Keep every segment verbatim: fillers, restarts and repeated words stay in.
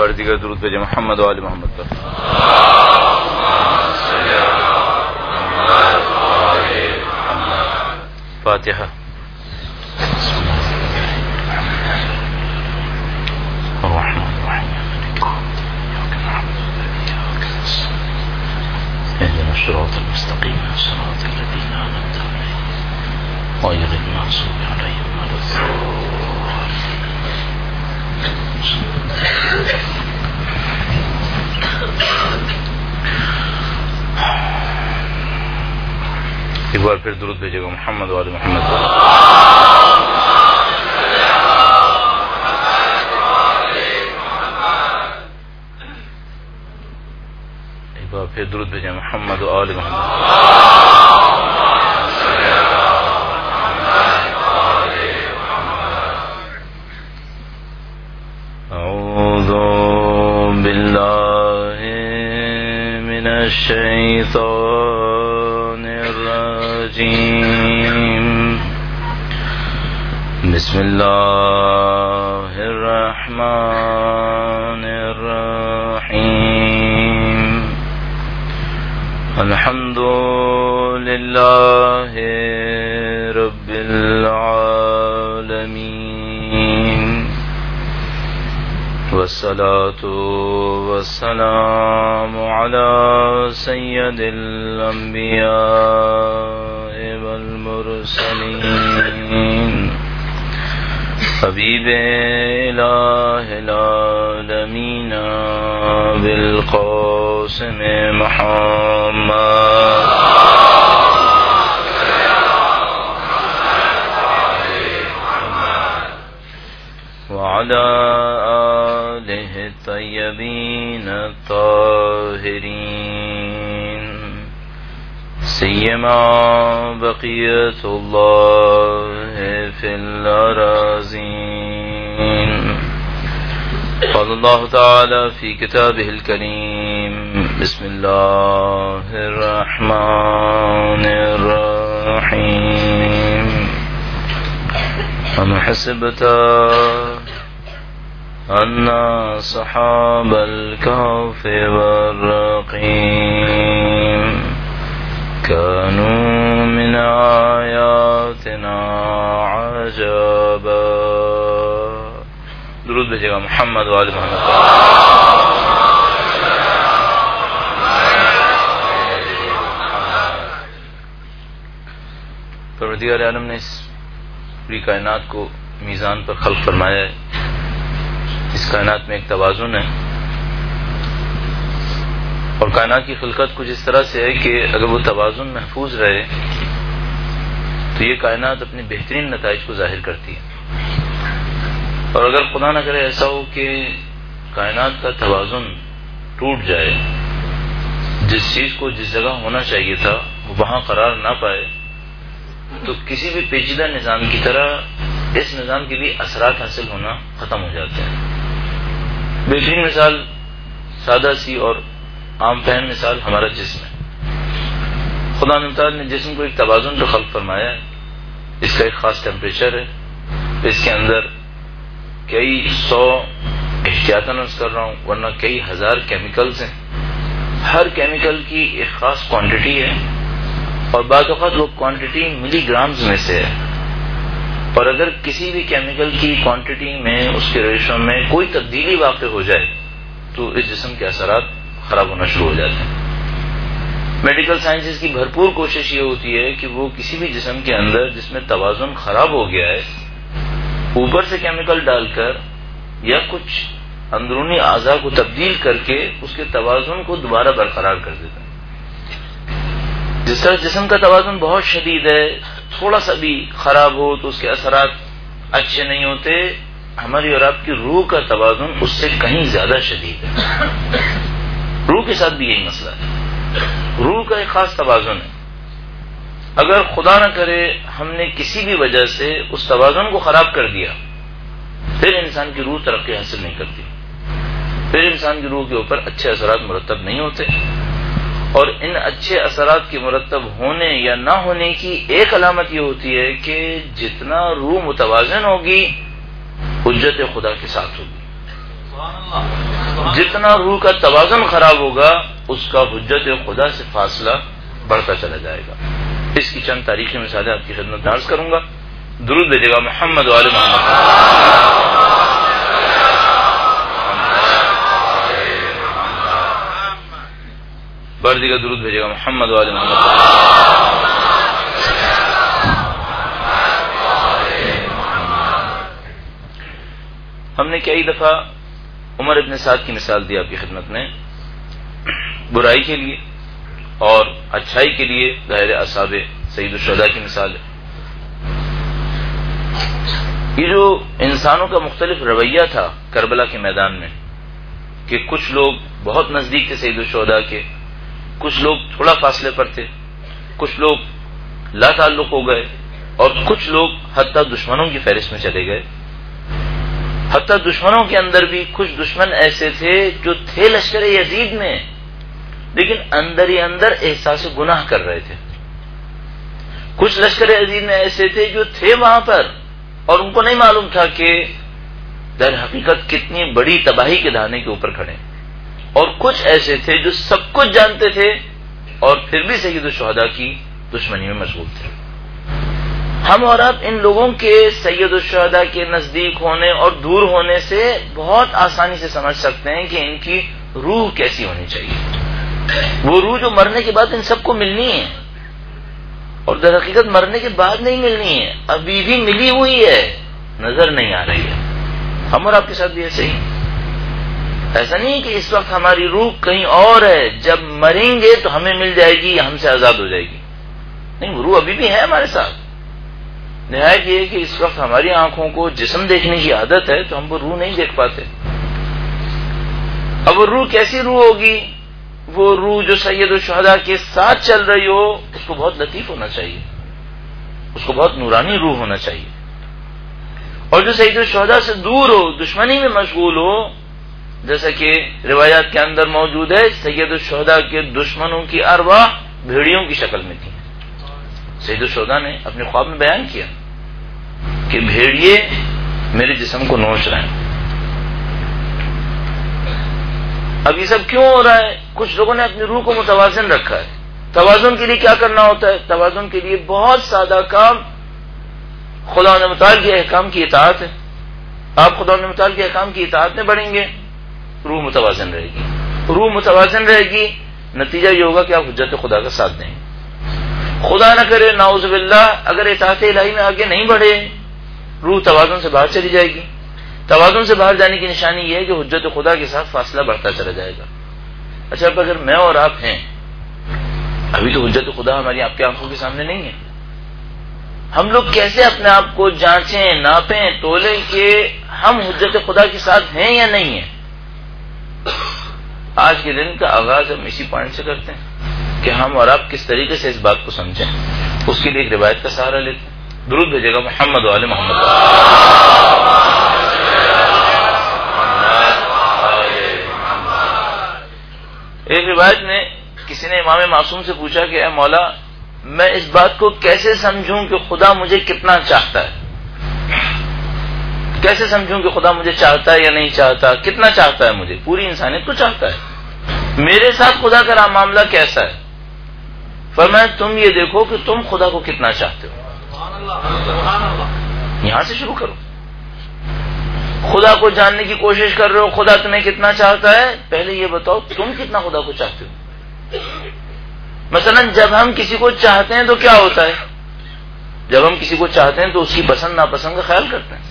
بار دیگر درود بھیجیں محمد و آل محمد پر. فاتحہ. اهدنا الصراط المستقيم صراط الذين أنعمت عليهم غير المغضوب عليهم ولا الضالين. ایک بار پھر درود بھیجے گا محمد و آل محمد. ایک بار پھر درود بھیجے محمد و آل محمد. اعوذ باللہ من الشیطان الرجیم. بسم اللہ الرحمن الرحیم. الحمد للہ رب العالمین والصلاة والسلام على سید الانبیاء والمرسلین حبیب الہ العالمین بالقاسم محمد وعلى آلہ الطیبین الطاہرین سیما بقیت اللہ فی الأراضین. قال اللہ تعالی فی کتابہ الکریم. بسم اللہ الرحمن الرحیم. ام حسبت ان صحاب الكهف والرقیم كانوا من آیاتنا عجبا. درود بھیجے گا محمد و آل محمد. پروردگار عالم نے اس پوری کائنات کو میزان پر خلق فرمایا ہے. اس کائنات میں ایک توازن ہے اور کائنات کی خلقت کچھ اس طرح سے ہے کہ اگر وہ توازن محفوظ رہے تو یہ کائنات اپنے بہترین نتائج کو ظاہر کرتی ہے. اور اگر خدا نہ کرے ایسا ہو کہ کائنات کا توازن ٹوٹ جائے، جس چیز کو جس جگہ ہونا چاہیے تھا وہ وہاں قرار نہ پائے، تو کسی بھی پیچیدہ نظام کی طرح اس نظام کے بھی اثرات حاصل ہونا ختم ہو جاتے ہیں. بہترین مثال، سادہ سی اور عام فہم مثال ہمارا جسم ہے. خدا تعالیٰ نے جسم کو ایک توازن پر خلق فرمایا ہے. اس کا ایک خاص ٹیمپریچر ہے، اس کے اندر کئی سو احتیاطاً عرض کر رہا ہوں ورنہ کئی ہزار کیمیکلز ہیں. ہر کیمیکل کی ایک خاص کوانٹٹی ہے اور بعض اوقات وہ کوانٹٹی ملی گرامز میں سے ہے. اور اگر کسی بھی کیمیکل کی کوانٹٹی میں، اس کے ریشو میں کوئی تبدیلی واقع ہو جائے تو اس جسم کے اثرات خراب ہونا شروع ہو جاتے ہیں. میڈیکل سائنسز کی بھرپور کوشش یہ ہوتی ہے کہ وہ کسی بھی جسم کے اندر جس میں توازن خراب ہو گیا ہے اوپر سے کیمیکل ڈال کر یا کچھ اندرونی اعضاء کو تبدیل کر کے اس کے توازن کو دوبارہ برقرار کر دیتا ہے. جس طرح جسم کا توازن بہت شدید ہے، تھوڑا سا بھی خراب ہو تو اس کے اثرات اچھے نہیں ہوتے. ہماری اور آپ کی روح کا توازن اس سے کہیں زیادہ شدید ہے. روح کے ساتھ بھی یہی مسئلہ ہے. روح کا ایک خاص توازن ہے. اگر خدا نہ کرے ہم نے کسی بھی وجہ سے اس توازن کو خراب کر دیا، پھر انسان کی روح ترقی حاصل نہیں کرتی، پھر انسان کی روح کے اوپر اچھے اثرات مرتب نہیں ہوتے. اور ان اچھے اثرات کے مرتب ہونے یا نہ ہونے کی ایک علامت یہ ہوتی ہے کہ جتنا روح متوازن ہوگی حجت خدا کے ساتھ ہوگی. جتنا روح کا توازن خراب ہوگا اس کا حجت خدا سے فاصلہ بڑھتا چلا جائے گا. اس کی چند تاریخی مثالیں آپ کی خدمت میں عرض کروں گا. درود بھیجے گا محمد و آل محمد. بردی کا درود بھیجے گا محمد و آل محمد. ہم نے کئی دفعہ عمر ابن سعد کی مثال دی آپ کی خدمت میں. برائی کے لیے اور اچھائی کے لیے ظاہر اصحاب سید الشہداء کی مثال ہے. یہ جو انسانوں کا مختلف رویہ تھا کربلا کے میدان میں کہ کچھ لوگ بہت نزدیک تھے سید الشہداء کے، کچھ لوگ تھوڑا فاصلے پر تھے، کچھ لوگ لا تعلق ہو گئے، اور کچھ لوگ حتیٰ دشمنوں کی فہرست میں چلے گئے. حتیٰ دشمنوں کے اندر بھی کچھ دشمن ایسے تھے جو تھے لشکر یزید میں لیکن اندر ہی اندر احساس گناہ کر رہے تھے. کچھ لشکر یزید میں ایسے تھے جو تھے وہاں پر اور ان کو نہیں معلوم تھا کہ در حقیقت کتنی بڑی تباہی کے دہانے کے اوپر کھڑے. اور کچھ ایسے تھے جو سب کچھ جانتے تھے اور پھر بھی سید الشہداء کی دشمنی میں مشغول تھے. ہم اور آپ ان لوگوں کے سید الشہداء کے نزدیک ہونے اور دور ہونے سے بہت آسانی سے سمجھ سکتے ہیں کہ ان کی روح کیسی ہونی چاہیے. وہ روح جو مرنے کے بعد ان سب کو ملنی ہے اور در حقیقت مرنے کے بعد نہیں ملنی ہے، ابھی بھی ملی ہوئی ہے، نظر نہیں آ رہی ہے. ہم اور آپ کے ساتھ بھی ایسے ہی. ایسا نہیں کہ اس وقت ہماری روح کہیں اور ہے، جب مریں گے تو ہمیں مل جائے گی یا ہم سے آزاد ہو جائے گی. نہیں، وہ روح ابھی بھی ہے ہمارے ساتھ. نہایت یہ کہ اس وقت ہماری آنکھوں کو جسم دیکھنے کی عادت ہے تو ہم وہ روح نہیں دیکھ پاتے. اب وہ روح کیسی روح ہوگی؟ وہ روح جو سید الشہداء کے ساتھ چل رہی ہو اس کو بہت لطیف ہونا چاہیے، اس کو بہت نورانی روح ہونا چاہیے. اور جو سید الشہداء سے دور ہو، دشمنی میں مشغول ہو، جیسا کہ روایات کے اندر موجود ہے سید الشہداء کے دشمنوں کی ارواح بھیڑیوں کی شکل میں تھی. سید الشہداء نے اپنے خواب میں بیان کیا کہ بھیڑیے میرے جسم کو نوچ رہے ہیں. اب یہ سب کیوں ہو رہا ہے؟ کچھ لوگوں نے اپنی روح کو متوازن رکھا ہے. توازن کے لیے کیا کرنا ہوتا ہے؟ توازن کے لیے بہت سادہ کام، خدا نے متعال کے احکام کی اطاعت ہے. آپ خدا نے متعال کے احکام کی اطاعت میں بڑھیں گے، روح متوازن رہے گی. روح متوازن رہے گی، نتیجہ یہ ہوگا کہ آپ حجت خدا کا ساتھ دیں. خدا نہ کرے نعوذ باللہ اگر اطاعت الہی میں آگے نہیں بڑھے، روح توازن سے باہر چلی جائے گی. توازن سے باہر جانے کی نشانی یہ ہے کہ حجت خدا کے ساتھ فاصلہ بڑھتا چلا جائے گا. اچھا، اب اگر میں اور آپ ہیں، ابھی تو حجت خدا ہماری آپ کی آنکھوں کے سامنے نہیں ہے، ہم لوگ کیسے اپنے آپ کو جانچیں، ناپیں، تولیں کہ ہم حجت خدا کے ساتھ ہیں یا نہیں ہیں؟ آج کے دن کا آغاز ہم اسی پوائنٹ سے کرتے ہیں کہ ہم اور آپ کس طریقے سے اس بات کو سمجھیں. اس کے لیے ایک روایت کا سہارا لیتے ہیں. درود بھیجے گا محمد و آل محمد. ایک روایت میں کسی نے امام معصوم سے پوچھا کہ اے مولا، میں اس بات کو کیسے سمجھوں کہ خدا مجھے کتنا چاہتا ہے؟ کیسے سمجھوں کہ خدا مجھے چاہتا ہے یا نہیں چاہتا؟ کتنا چاہتا ہے مجھے؟ پوری انسانیت کو چاہتا ہے. میرے ساتھ خدا کا معاملہ کیسا ہے؟ فرمایا تم یہ دیکھو کہ تم خدا کو کتنا چاہتے ہو. یہاں سے شروع کرو. خدا کو جاننے کی کوشش کر رہے ہو، خدا تمہیں کتنا چاہتا ہے، پہلے یہ بتاؤ تم کتنا خدا کو چاہتے ہو. مثلا جب ہم کسی کو چاہتے ہیں تو کیا ہوتا ہے؟ جب ہم کسی کو چاہتے ہیں تو اس کی پسند ناپسند کا خیال کرتے ہیں.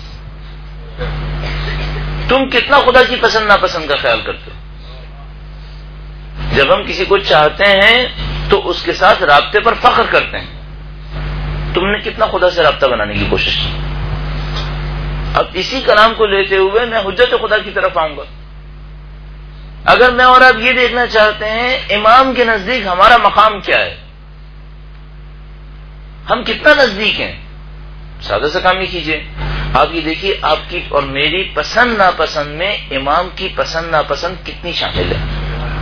تم کتنا خدا کی پسند ناپسند کا خیال کرتے ہو؟ جب ہم کسی کو چاہتے ہیں تو اس کے ساتھ رابطے پر فخر کرتے ہیں. تم نے کتنا خدا سے رابطہ بنانے کی کوشش کی؟ اب اسی کلام کو لیتے ہوئے میں حجت خدا کی طرف آؤں گا. اگر میں اور آپ یہ دیکھنا چاہتے ہیں امام کے نزدیک ہمارا مقام کیا ہے، ہم کتنا نزدیک ہیں، سادہ سا کام یہ کیجئے. آپ یہ دیکھیے آپ کی اور میری پسند ناپسند میں امام کی پسند ناپسند کتنی شامل ہے.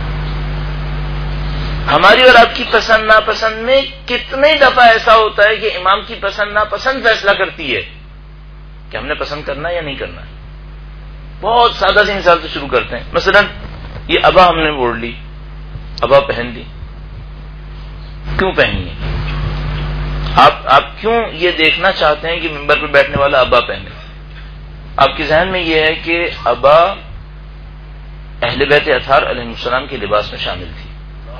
ہماری اور آپ کی پسند ناپسند میں کتنے دفعہ ایسا ہوتا ہے کہ امام کی پسند ناپسند فیصلہ کرتی ہے کہ ہم نے پسند کرنا یا نہیں کرنا ہے. بہت سادہ سی مثال سے شروع کرتے ہیں. مثلا یہ ابا ہم نے اوڑھ لی, ابا پہن لی, کیوں پہنی ہے؟ آپ آپ کیوں یہ دیکھنا چاہتے ہیں کہ ممبر پہ بیٹھنے والا ابا پہنے؟ آپ کے ذہن میں یہ ہے کہ ابا اہل بیت اطہار علیہ السلام کے لباس میں شامل تھی.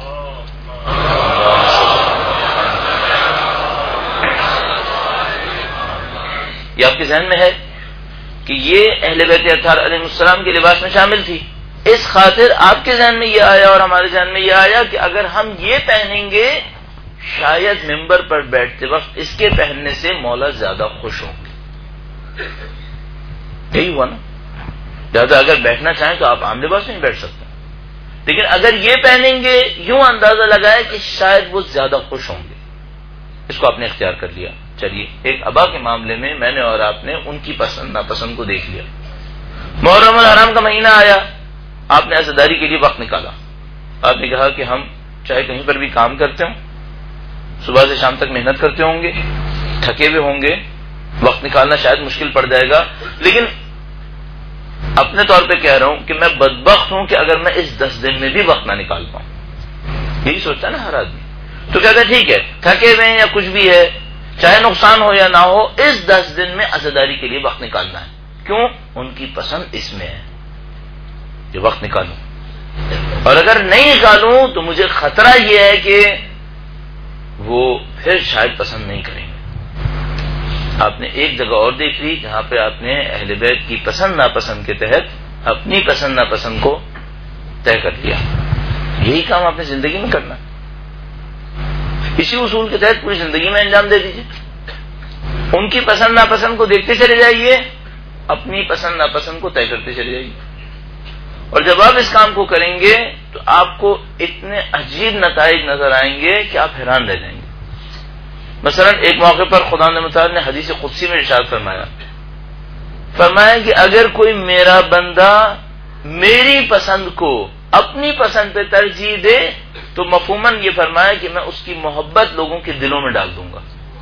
یہ آپ کے ذہن میں ہے کہ یہ اہل بیت اطہار علیہ السلام کے لباس میں شامل تھی. اس خاطر آپ کے ذہن میں یہ آیا اور ہمارے ذہن میں یہ آیا کہ اگر ہم یہ پہنیں گے شاید ممبر پر بیٹھتے وقت اس کے پہننے سے مولا زیادہ خوش ہوں گے. یہی ہوا نا. لہٰذا اگر بیٹھنا چاہیں تو آپ عام لباس میں نہیں بیٹھ سکتے, لیکن اگر یہ پہنیں گے یوں اندازہ لگائے کہ شاید وہ زیادہ خوش ہوں گے. اس کو آپ نے اختیار کر لیا. چلیے ایک ابا کے معاملے میں میں نے اور آپ نے ان کی پسند ناپسند کو دیکھ لیا. محرم الحرام کا مہینہ آیا, آپ نے عزاداری کے لیے وقت نکالا. آپ نے کہا کہ ہم چاہے کہیں پر بھی کام کرتے ہوں, صبح سے شام تک محنت کرتے ہوں گے, تھکے ہوئے ہوں گے, وقت نکالنا شاید مشکل پڑ جائے گا, لیکن اپنے طور پہ کہہ رہا ہوں کہ میں بدبخت ہوں کہ اگر میں اس دس دن میں بھی وقت نہ نکال پاؤں. یہی سوچتا نا ہر آدمی. تو کہتا ہے ٹھیک ہے, تھکے ہوئے ہیں یا کچھ بھی ہے, چاہے نقصان ہو یا نہ ہو, اس دس دن میں عزاداری کے لیے وقت نکالنا ہے. کیوں؟ ان کی پسند اس میں ہے کہ وقت نکالوں, اور اگر نہیں نکالوں تو مجھے خطرہ یہ ہے کہ وہ پھر شاید پسند نہیں کریں گے. آپ نے ایک جگہ اور دیکھ لی جہاں پہ آپ نے اہل بیت کی پسند ناپسند کے تحت اپنی پسند ناپسند کو طے کر لیا. یہی کام آپ نے زندگی میں کرنا. اسی اصول کے تحت پوری زندگی میں انجام دے دیجیے. ان کی پسند ناپسند کو دیکھتے چلے جائیے, اپنی پسند ناپسند کو طے کرتے چلے جائیے. اور جب آپ اس کام کو کریں گے تو آپ کو اتنے عجیب نتائج نظر آئیں گے کہ آپ حیران رہ جائیں گے. مثلا ایک موقع پر خدا متعال نے حدیث قدسی میں ارشاد فرمایا فرمایا کہ اگر کوئی میرا بندہ میری پسند کو اپنی پسند پہ ترجیح دے تو مفہوماً یہ فرمایا کہ میں اس کی محبت لوگوں کے دلوں میں ڈال دوں گا.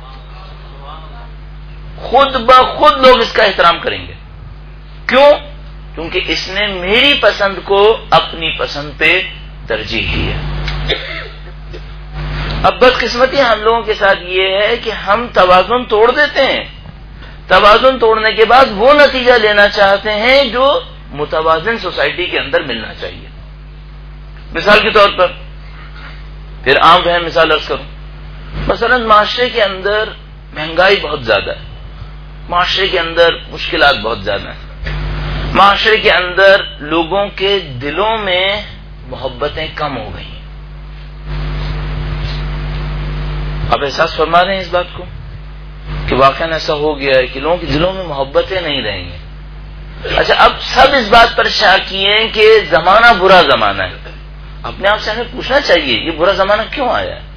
خود بخود لوگ اس کا احترام کریں گے. کیوں؟ کیونکہ اس نے میری پسند کو اپنی پسند پہ ترجیح دی ہے. اب بدقسمتی ہم لوگوں کے ساتھ یہ ہے کہ ہم توازن توڑ دیتے ہیں. توازن توڑنے کے بعد وہ نتیجہ لینا چاہتے ہیں جو متوازن سوسائٹی کے اندر ملنا چاہیے. مثال کے طور پر پھر عام فہم مثال عرض کروں. مثلا معاشرے کے اندر مہنگائی بہت زیادہ ہے, معاشرے کے اندر مشکلات بہت زیادہ ہیں, معاشرے کے اندر لوگوں کے دلوں میں محبتیں کم ہو گئی ہیں. آپ احساس فرما رہے ہیں اس بات کو کہ واقعا ایسا ہو گیا ہے کہ لوگوں کے دلوں میں محبتیں نہیں رہیں گی. اچھا, اب سب اس بات پر شاک کیے کہ زمانہ برا زمانہ ہے. اپنے آپ سے ہمیں پوچھنا چاہیے یہ برا زمانہ کیوں آیا ہے؟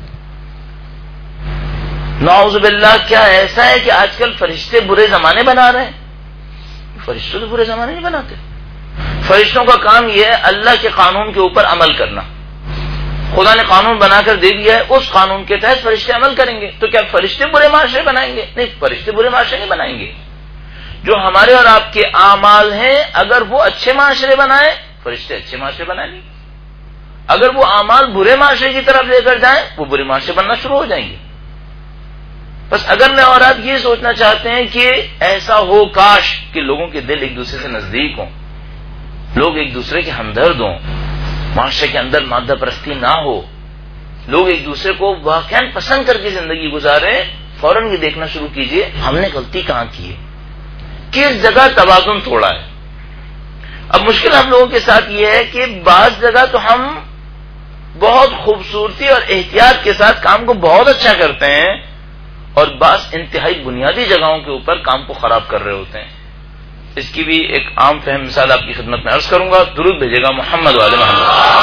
نعوذ باللہ, کیا ایسا ہے کہ آج کل فرشتے برے زمانے بنا رہے ہیں؟ فرشتوں تو برے زمانے نہیں بناتے. فرشتوں کا کام یہ ہے اللہ کے قانون کے اوپر عمل کرنا. خدا نے قانون بنا کر دے دیا ہے, اس قانون کے تحت فرشتے عمل کریں گے. تو کیا فرشتے برے معاشرے بنائیں گے؟ نہیں, فرشتے برے معاشرے نہیں بنائیں گے. جو ہمارے اور آپ کے اعمال ہیں اگر وہ اچھے معاشرے بنائیں, فرشتے اچھے معاشرے بنائیں گے. اگر وہ اعمال برے معاشرے کی طرف لے کر جائیں وہ برے معاشرے بننا شروع ہو جائیں گے. بس اگر میں اور آپ یہ سوچنا چاہتے ہیں کہ ایسا ہو کاش کہ لوگوں کے دل ایک دوسرے سے نزدیک ہوں, لوگ ایک دوسرے کے ہمدرد ہوں, معاشرے کے اندر مادہ پرستی نہ ہو, لوگ ایک دوسرے کو واقعا پسند کر کے زندگی گزارے, فوراً یہ دیکھنا شروع کیجئے ہم نے غلطی کہاں کی ہے, کس جگہ توازن توڑا ہے. اب مشکل ہم لوگوں کے ساتھ یہ ہے کہ بعض جگہ تو ہم بہت خوبصورتی اور احتیاط کے ساتھ کام کو بہت اچھا کرتے ہیں, اور بعض انتہائی بنیادی جگہوں کے اوپر کام کو خراب کر رہے ہوتے ہیں. اس کی بھی ایک عام فہم مثال آپ کی خدمت میں عرض کروں گا. درود بھیجے گا محمد والے محمد.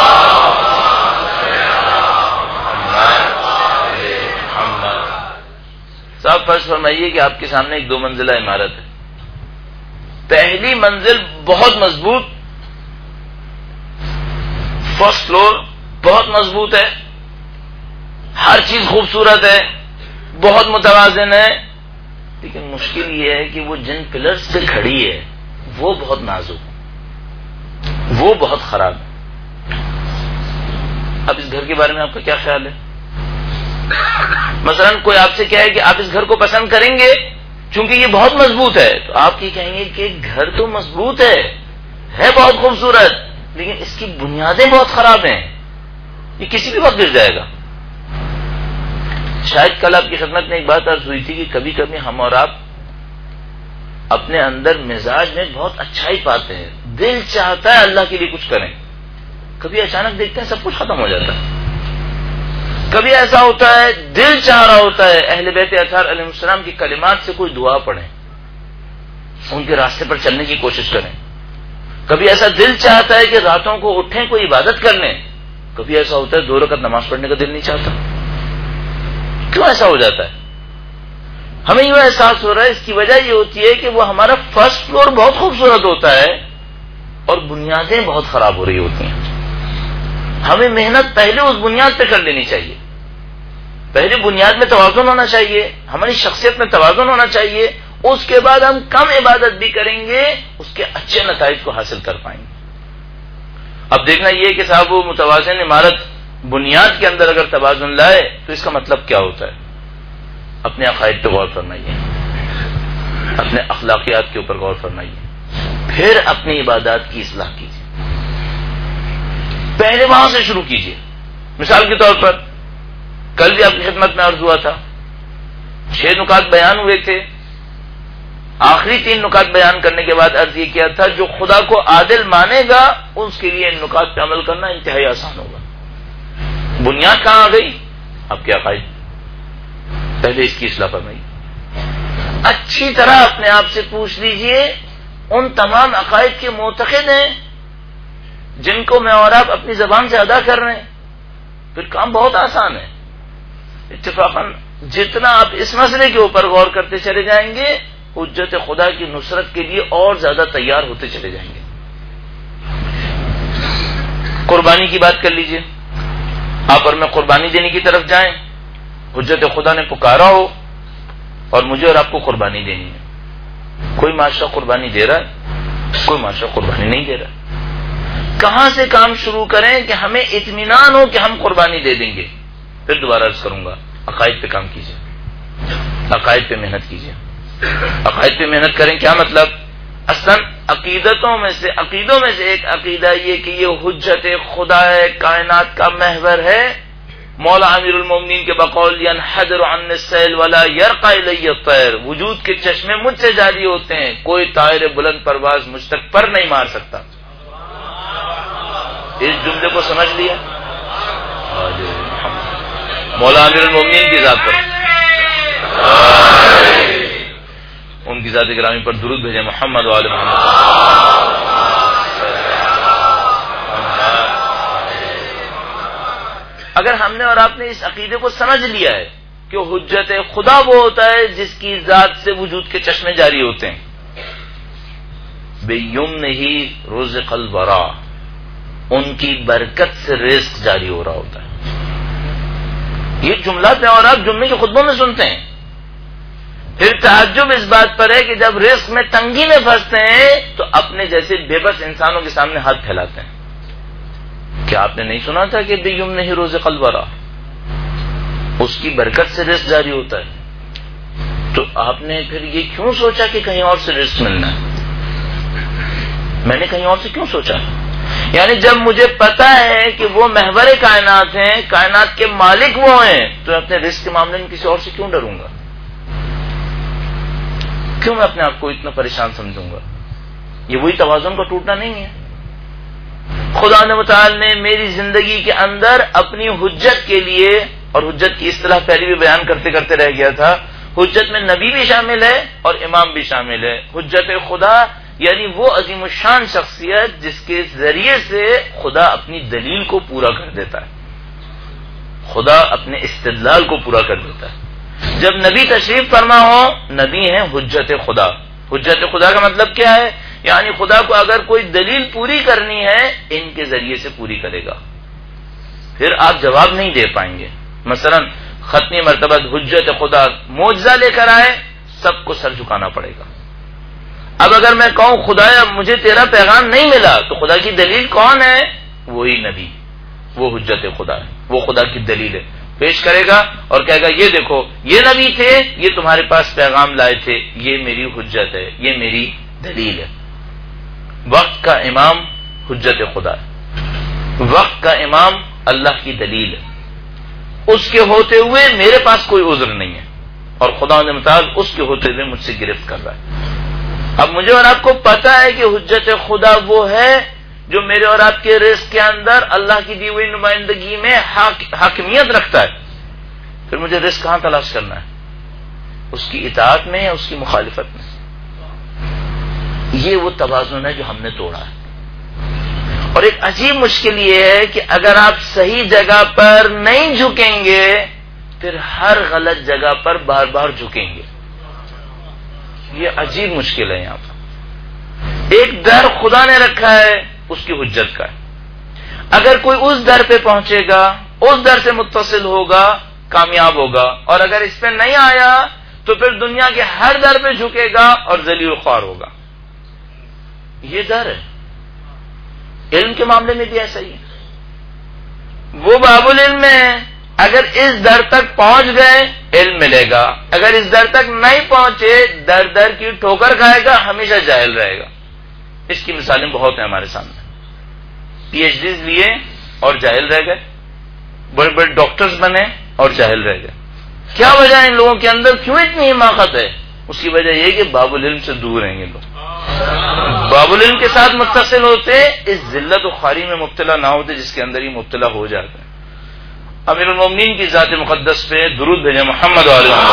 صاحب فرض فرمائیے کہ آپ کے سامنے ایک دو منزلہ عمارت ہے. پہلی منزل بہت مضبوط, فرسٹ فلور بہت مضبوط ہے, ہر چیز خوبصورت ہے, بہت متوازن ہے, لیکن مشکل یہ ہے کہ وہ جن پلرز پہ کھڑی ہے وہ بہت نازک. وہ بہت خراب ہے. اب اس گھر کے بارے میں آپ کا کیا خیال ہے؟ مثلا کوئی آپ سے کہے کہ آپ اس گھر کو پسند کریں گے چونکہ یہ بہت مضبوط ہے، تو آپ یہ کہیں گے کہ گھر تو مضبوط ہے ہے بہت خوبصورت، لیکن اس کی بنیادیں بہت خراب ہیں، یہ کسی بھی وقت گر جائے گا. شاید کل آپ کی خدمت میں ایک بات عرض ہوئی تھی کہ کبھی کبھی ہم اور آپ اپنے اندر مزاج میں بہت اچھائی پاتے ہیں، دل چاہتا ہے اللہ کے لیے کچھ کریں، کبھی اچانک دیکھتے ہیں سب کچھ ختم ہو جاتا ہے. کبھی ایسا ہوتا ہے دل چاہ رہا ہوتا ہے اہل بیت اطہار علیہ السلام کی کلمات سے کوئی دعا پڑھیں، ان کے راستے پر چلنے کی کوشش کریں. کبھی ایسا دل چاہتا ہے کہ راتوں کو اٹھیں کوئی عبادت کر لیں. کبھی ایسا ہوتا ہے دو رکعت نماز پڑھنے کا دل نہیں چاہتا. کیوں ایسا ہو جاتا ہے؟ ہمیں یہ احساس ہو رہا ہے اس کی وجہ یہ ہوتی ہے کہ وہ ہمارا فرسٹ فلور بہت خوبصورت ہوتا ہے اور بنیادیں بہت خراب ہو رہی ہوتی ہیں. ہمیں محنت پہلے اس بنیاد پہ کر لینی چاہیے. پہلے بنیاد میں توازن ہونا چاہیے، ہماری شخصیت میں توازن ہونا چاہیے، اس کے بعد ہم کم عبادت بھی کریں گے اس کے اچھے نتائج کو حاصل کر پائیں گے. اب دیکھنا یہ کہ صاحب وہ متوازن عمارت بنیاد کے اندر اگر توازن لائے تو اس کا مطلب کیا ہوتا ہے؟ اپنے عقائد پہ غور فرمائیے، اپنے اخلاقیات کے اوپر غور فرمائیے، پھر اپنی عبادات کی اصلاح کیجیے. پہلے وہاں سے شروع کیجیے. مثال کے طور پر کل بھی آپ کی خدمت میں عرض ہوا تھا، چھ نکات بیان ہوئے تھے. آخری تین نکات بیان کرنے کے بعد عرض یہ کیا تھا جو خدا کو عادل مانے گا اس کے لیے ان نکات پہ عمل کرنا انتہائی آسان ہوگا. بنیاد کہاں آ گئی؟ آپ کے عقائد. پہلے اس کی اصلاح فرمائیے. اچھی طرح اپنے آپ سے پوچھ لیجئے ان تمام عقائد کے معتقد ہیں جن کو میں اور آپ اپنی زبان سے ادا کر رہے ہیں، پھر کام بہت آسان ہے. اتفاقاً جتنا آپ اس مسئلے کے اوپر غور کرتے چلے جائیں گے حجت خدا کی نصرت کے لیے اور زیادہ تیار ہوتے چلے جائیں گے. قربانی کی بات کر لیجئے. آپ اور میں قربانی دینے کی طرف جائیں، حجت خدا نے پکارا ہو اور مجھے اور آپ کو قربانی دینی ہے. کوئی معاشرہ قربانی دے رہا ہے، کوئی معاشرہ قربانی نہیں دے رہا. کہاں سے کام شروع کریں کہ ہمیں اطمینان ہو کہ ہم قربانی دے دیں گے؟ پھر دوبارہ عرض کروں گا، عقائد پہ کام کیجیے، عقائد پہ محنت کیجیے. عقائد پہ محنت کریں کیا مطلب؟ اصلا عقیدتوں میں سے عقیدوں میں سے ایک عقیدہ یہ کہ یہ حجت خدا ہے، کائنات کا محور ہے. مولا امیر المومنین کے بقول ینحدر عن السیل ولا یرقى الی الطیر، وجود کے چشمے مجھ سے جاری ہوتے ہیں، کوئی طائر بلند پرواز مجھ تک پر نہیں مار سکتا. اس جملے کو سمجھ لیا؟ مولا امیر المومنین کی ذات پر، ان کی ذات گرامی پر درود بھیجیں. محمد وآل محمد. اگر ہم نے اور آپ نے اس عقیدے کو سمجھ لیا ہے کہ حجت خدا وہ ہوتا ہے جس کی ذات سے وجود کے چشمے جاری ہوتے ہیں، بیمنہ رزق الورا، ان کی برکت سے رزق جاری ہو رہا ہوتا ہے. یہ جملات میں اور آپ جمعے کے خطبوں میں سنتے ہیں. پھر تعجب اس بات پر ہے کہ جب رزق میں تنگی میں پھنستے ہیں تو اپنے جیسے بے بس انسانوں کے سامنے ہاتھ پھیلاتے ہیں. کیا آپ نے نہیں سنا تھا کہ بیمنہ رزق الورا، اس کی برکت سے رزق جاری ہوتا ہے؟ تو آپ نے پھر یہ کیوں سوچا کہ کہیں اور سے رزق ملنا ہے؟ میں نے کہیں اور سے کیوں سوچا؟ یعنی جب مجھے پتا ہے کہ وہ محور کائنات ہیں، کائنات کے مالک وہ ہیں، تو میں اپنے رزق کے معاملے میں کسی اور سے کیوں ڈروں گا؟ کیوں میں اپنے آپ کو اتنا پریشان سمجھوں گا؟ یہ وہی توازن کا ٹوٹنا نہیں ہے. خدا نے متعال نے میری زندگی کے اندر اپنی حجت کے لیے، اور حجت کی اصطلاح پہلے بھی بیان کرتے کرتے رہ گیا تھا، حجت میں نبی بھی شامل ہے اور امام بھی شامل ہے. حجت خدا یعنی وہ عظیم الشان شخصیت جس کے ذریعے سے خدا اپنی دلیل کو پورا کر دیتا ہے، خدا اپنے استدلال کو پورا کر دیتا ہے. جب نبی تشریف فرما ہو، نبی ہیں حجت خدا. حجت خدا کا مطلب کیا ہے؟ یعنی خدا کو اگر کوئی دلیل پوری کرنی ہے ان کے ذریعے سے پوری کرے گا، پھر آپ جواب نہیں دے پائیں گے. مثلا ختمی مرتبہ حجت خدا معجزہ لے کر آئے، سب کو سر جھکانا پڑے گا. اب اگر میں کہوں خدایا مجھے تیرا پیغام نہیں ملا تو خدا کی دلیل کون ہے؟ وہی نبی، وہ حجت خدا ہے، وہ خدا کی دلیل ہے، پیش کرے گا اور کہے گا یہ دیکھو یہ نبی تھے، یہ تمہارے پاس پیغام لائے تھے، یہ میری حجت ہے، یہ میری دلیل ہے۔ وقت کا امام حجت خدا ہے، وقت کا امام اللہ کی دلیل ہے، اس کے ہوتے ہوئے میرے پاس کوئی عذر نہیں ہے، اور خدا نے مطابق اس کے ہوتے ہوئے مجھ سے گرفت کر رہا ہے۔ اب مجھے اور آپ کو پتا ہے کہ حجت خدا وہ ہے جو میرے اور آپ کے رزق کے اندر اللہ کی دی ہوئی نمائندگی میں حاکمیت رکھتا ہے، پھر مجھے رزق کہاں تلاش کرنا ہے؟ اس کی اطاعت میں یا اس کی مخالفت میں؟ یہ وہ توازن ہے جو ہم نے توڑا ہے۔ اور ایک عجیب مشکل یہ ہے کہ اگر آپ صحیح جگہ پر نہیں جھکیں گے پھر ہر غلط جگہ پر بار بار جھکیں گے۔ یہ عجیب مشکل ہے۔ یہاں پر ایک در خدا نے رکھا ہے، اس کی حجت کا ہے، اگر کوئی اس در پہ پہنچے گا، اس در سے متصل ہوگا، کامیاب ہوگا، اور اگر اس پہ نہیں آیا تو پھر دنیا کے ہر در پہ جھکے گا اور ذلیل خوار ہوگا۔ یہ در ہے۔ علم کے معاملے میں بھی ایسا ہی ہے، وہ باب العلم ہے، اگر اس در تک پہنچ گئے علم ملے گا، اگر اس در تک نہیں پہنچے در در کی ٹھوکر کھائے گا، ہمیشہ جاہل رہے گا۔ اس کی مثالیں بہت ہیں ہمارے سامنے، پی ایچ ڈیز لیے اور جاہل رہ گئے، بڑے بڑے ڈاکٹرز بنے اور جاہل رہ گئے۔ کیا وجہ ہے ان لوگوں کے اندر کیوں اتنی حماقت ہے؟ اس کی وجہ یہ کہ باب العلم سے دور ہیں یہ لوگ، باب العلم کے ساتھ متصل ہوتے اس ذلت و خواری میں مبتلا نہ ہوتے جس کے اندر ہی مبتلا ہو جاتے ہیں۔ امیر المومنین کی ذات مقدس پہ درود بھیجیں محمد علیہ وسلم۔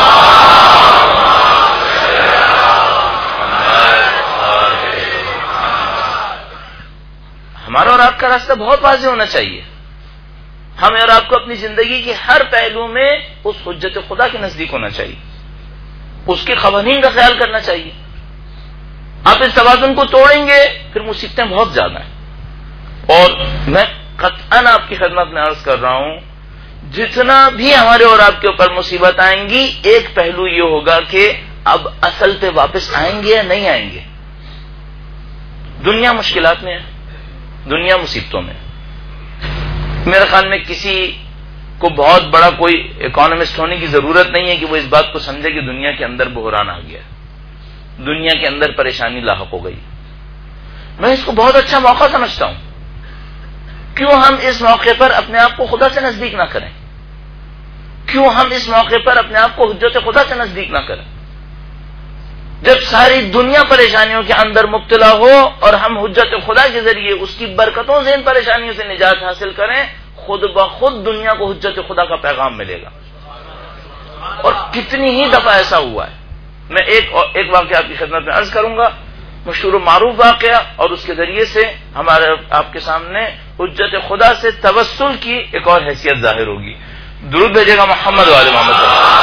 ہمارا اور آپ کا راستہ بہت واضح ہونا چاہیے، ہمیں اور آپ کو اپنی زندگی کے ہر پہلو میں اس حجت خدا کے نزدیک ہونا چاہیے، اس کے قوانین کا خیال کرنا چاہیے۔ آپ اس توازن کو توڑیں گے پھر مصیبتیں بہت زیادہ ہیں، اور میں قطعاً آپ کی خدمت میں عرض کر رہا ہوں جتنا بھی ہمارے اور آپ کے اوپر مصیبت آئیں گی ایک پہلو یہ ہوگا کہ اب اصل پہ واپس آئیں گے یا نہیں آئیں گے۔ دنیا مشکلات میں ہے، دنیا مصیبتوں میں۔ میرے خیال میں کسی کو بہت بڑا کوئی اکانومسٹ ہونے کی ضرورت نہیں ہے کہ وہ اس بات کو سمجھے کہ دنیا کے اندر بحران آ گیا، دنیا کے اندر پریشانی لاحق ہو گئی۔ میں اس کو بہت اچھا موقع سمجھتا ہوں، کیوں ہم اس موقع پر اپنے آپ کو خدا سے نزدیک نہ کریں؟ کیوں ہم اس موقع پر اپنے آپ کو حجت خدا سے نزدیک نہ کریں؟ جب ساری دنیا پریشانیوں کے اندر مبتلا ہو اور ہم حجت خدا کے ذریعے اس کی برکتوں سے ان پریشانیوں سے نجات حاصل کریں، خود بخود دنیا کو حجت خدا کا پیغام ملے گا۔ اور کتنی ہی دفعہ ایسا ہوا ہے۔ میں ایک ایک واقعہ آپ کی خدمت میں عرض کروں گا، مشہور و معروف واقعہ، اور اس کے ذریعے سے ہمارے آپ کے سامنے حجت خدا سے توسل کی ایک اور حیثیت ظاہر ہوگی۔ درود بھیجے گا محمد و آل محمد۔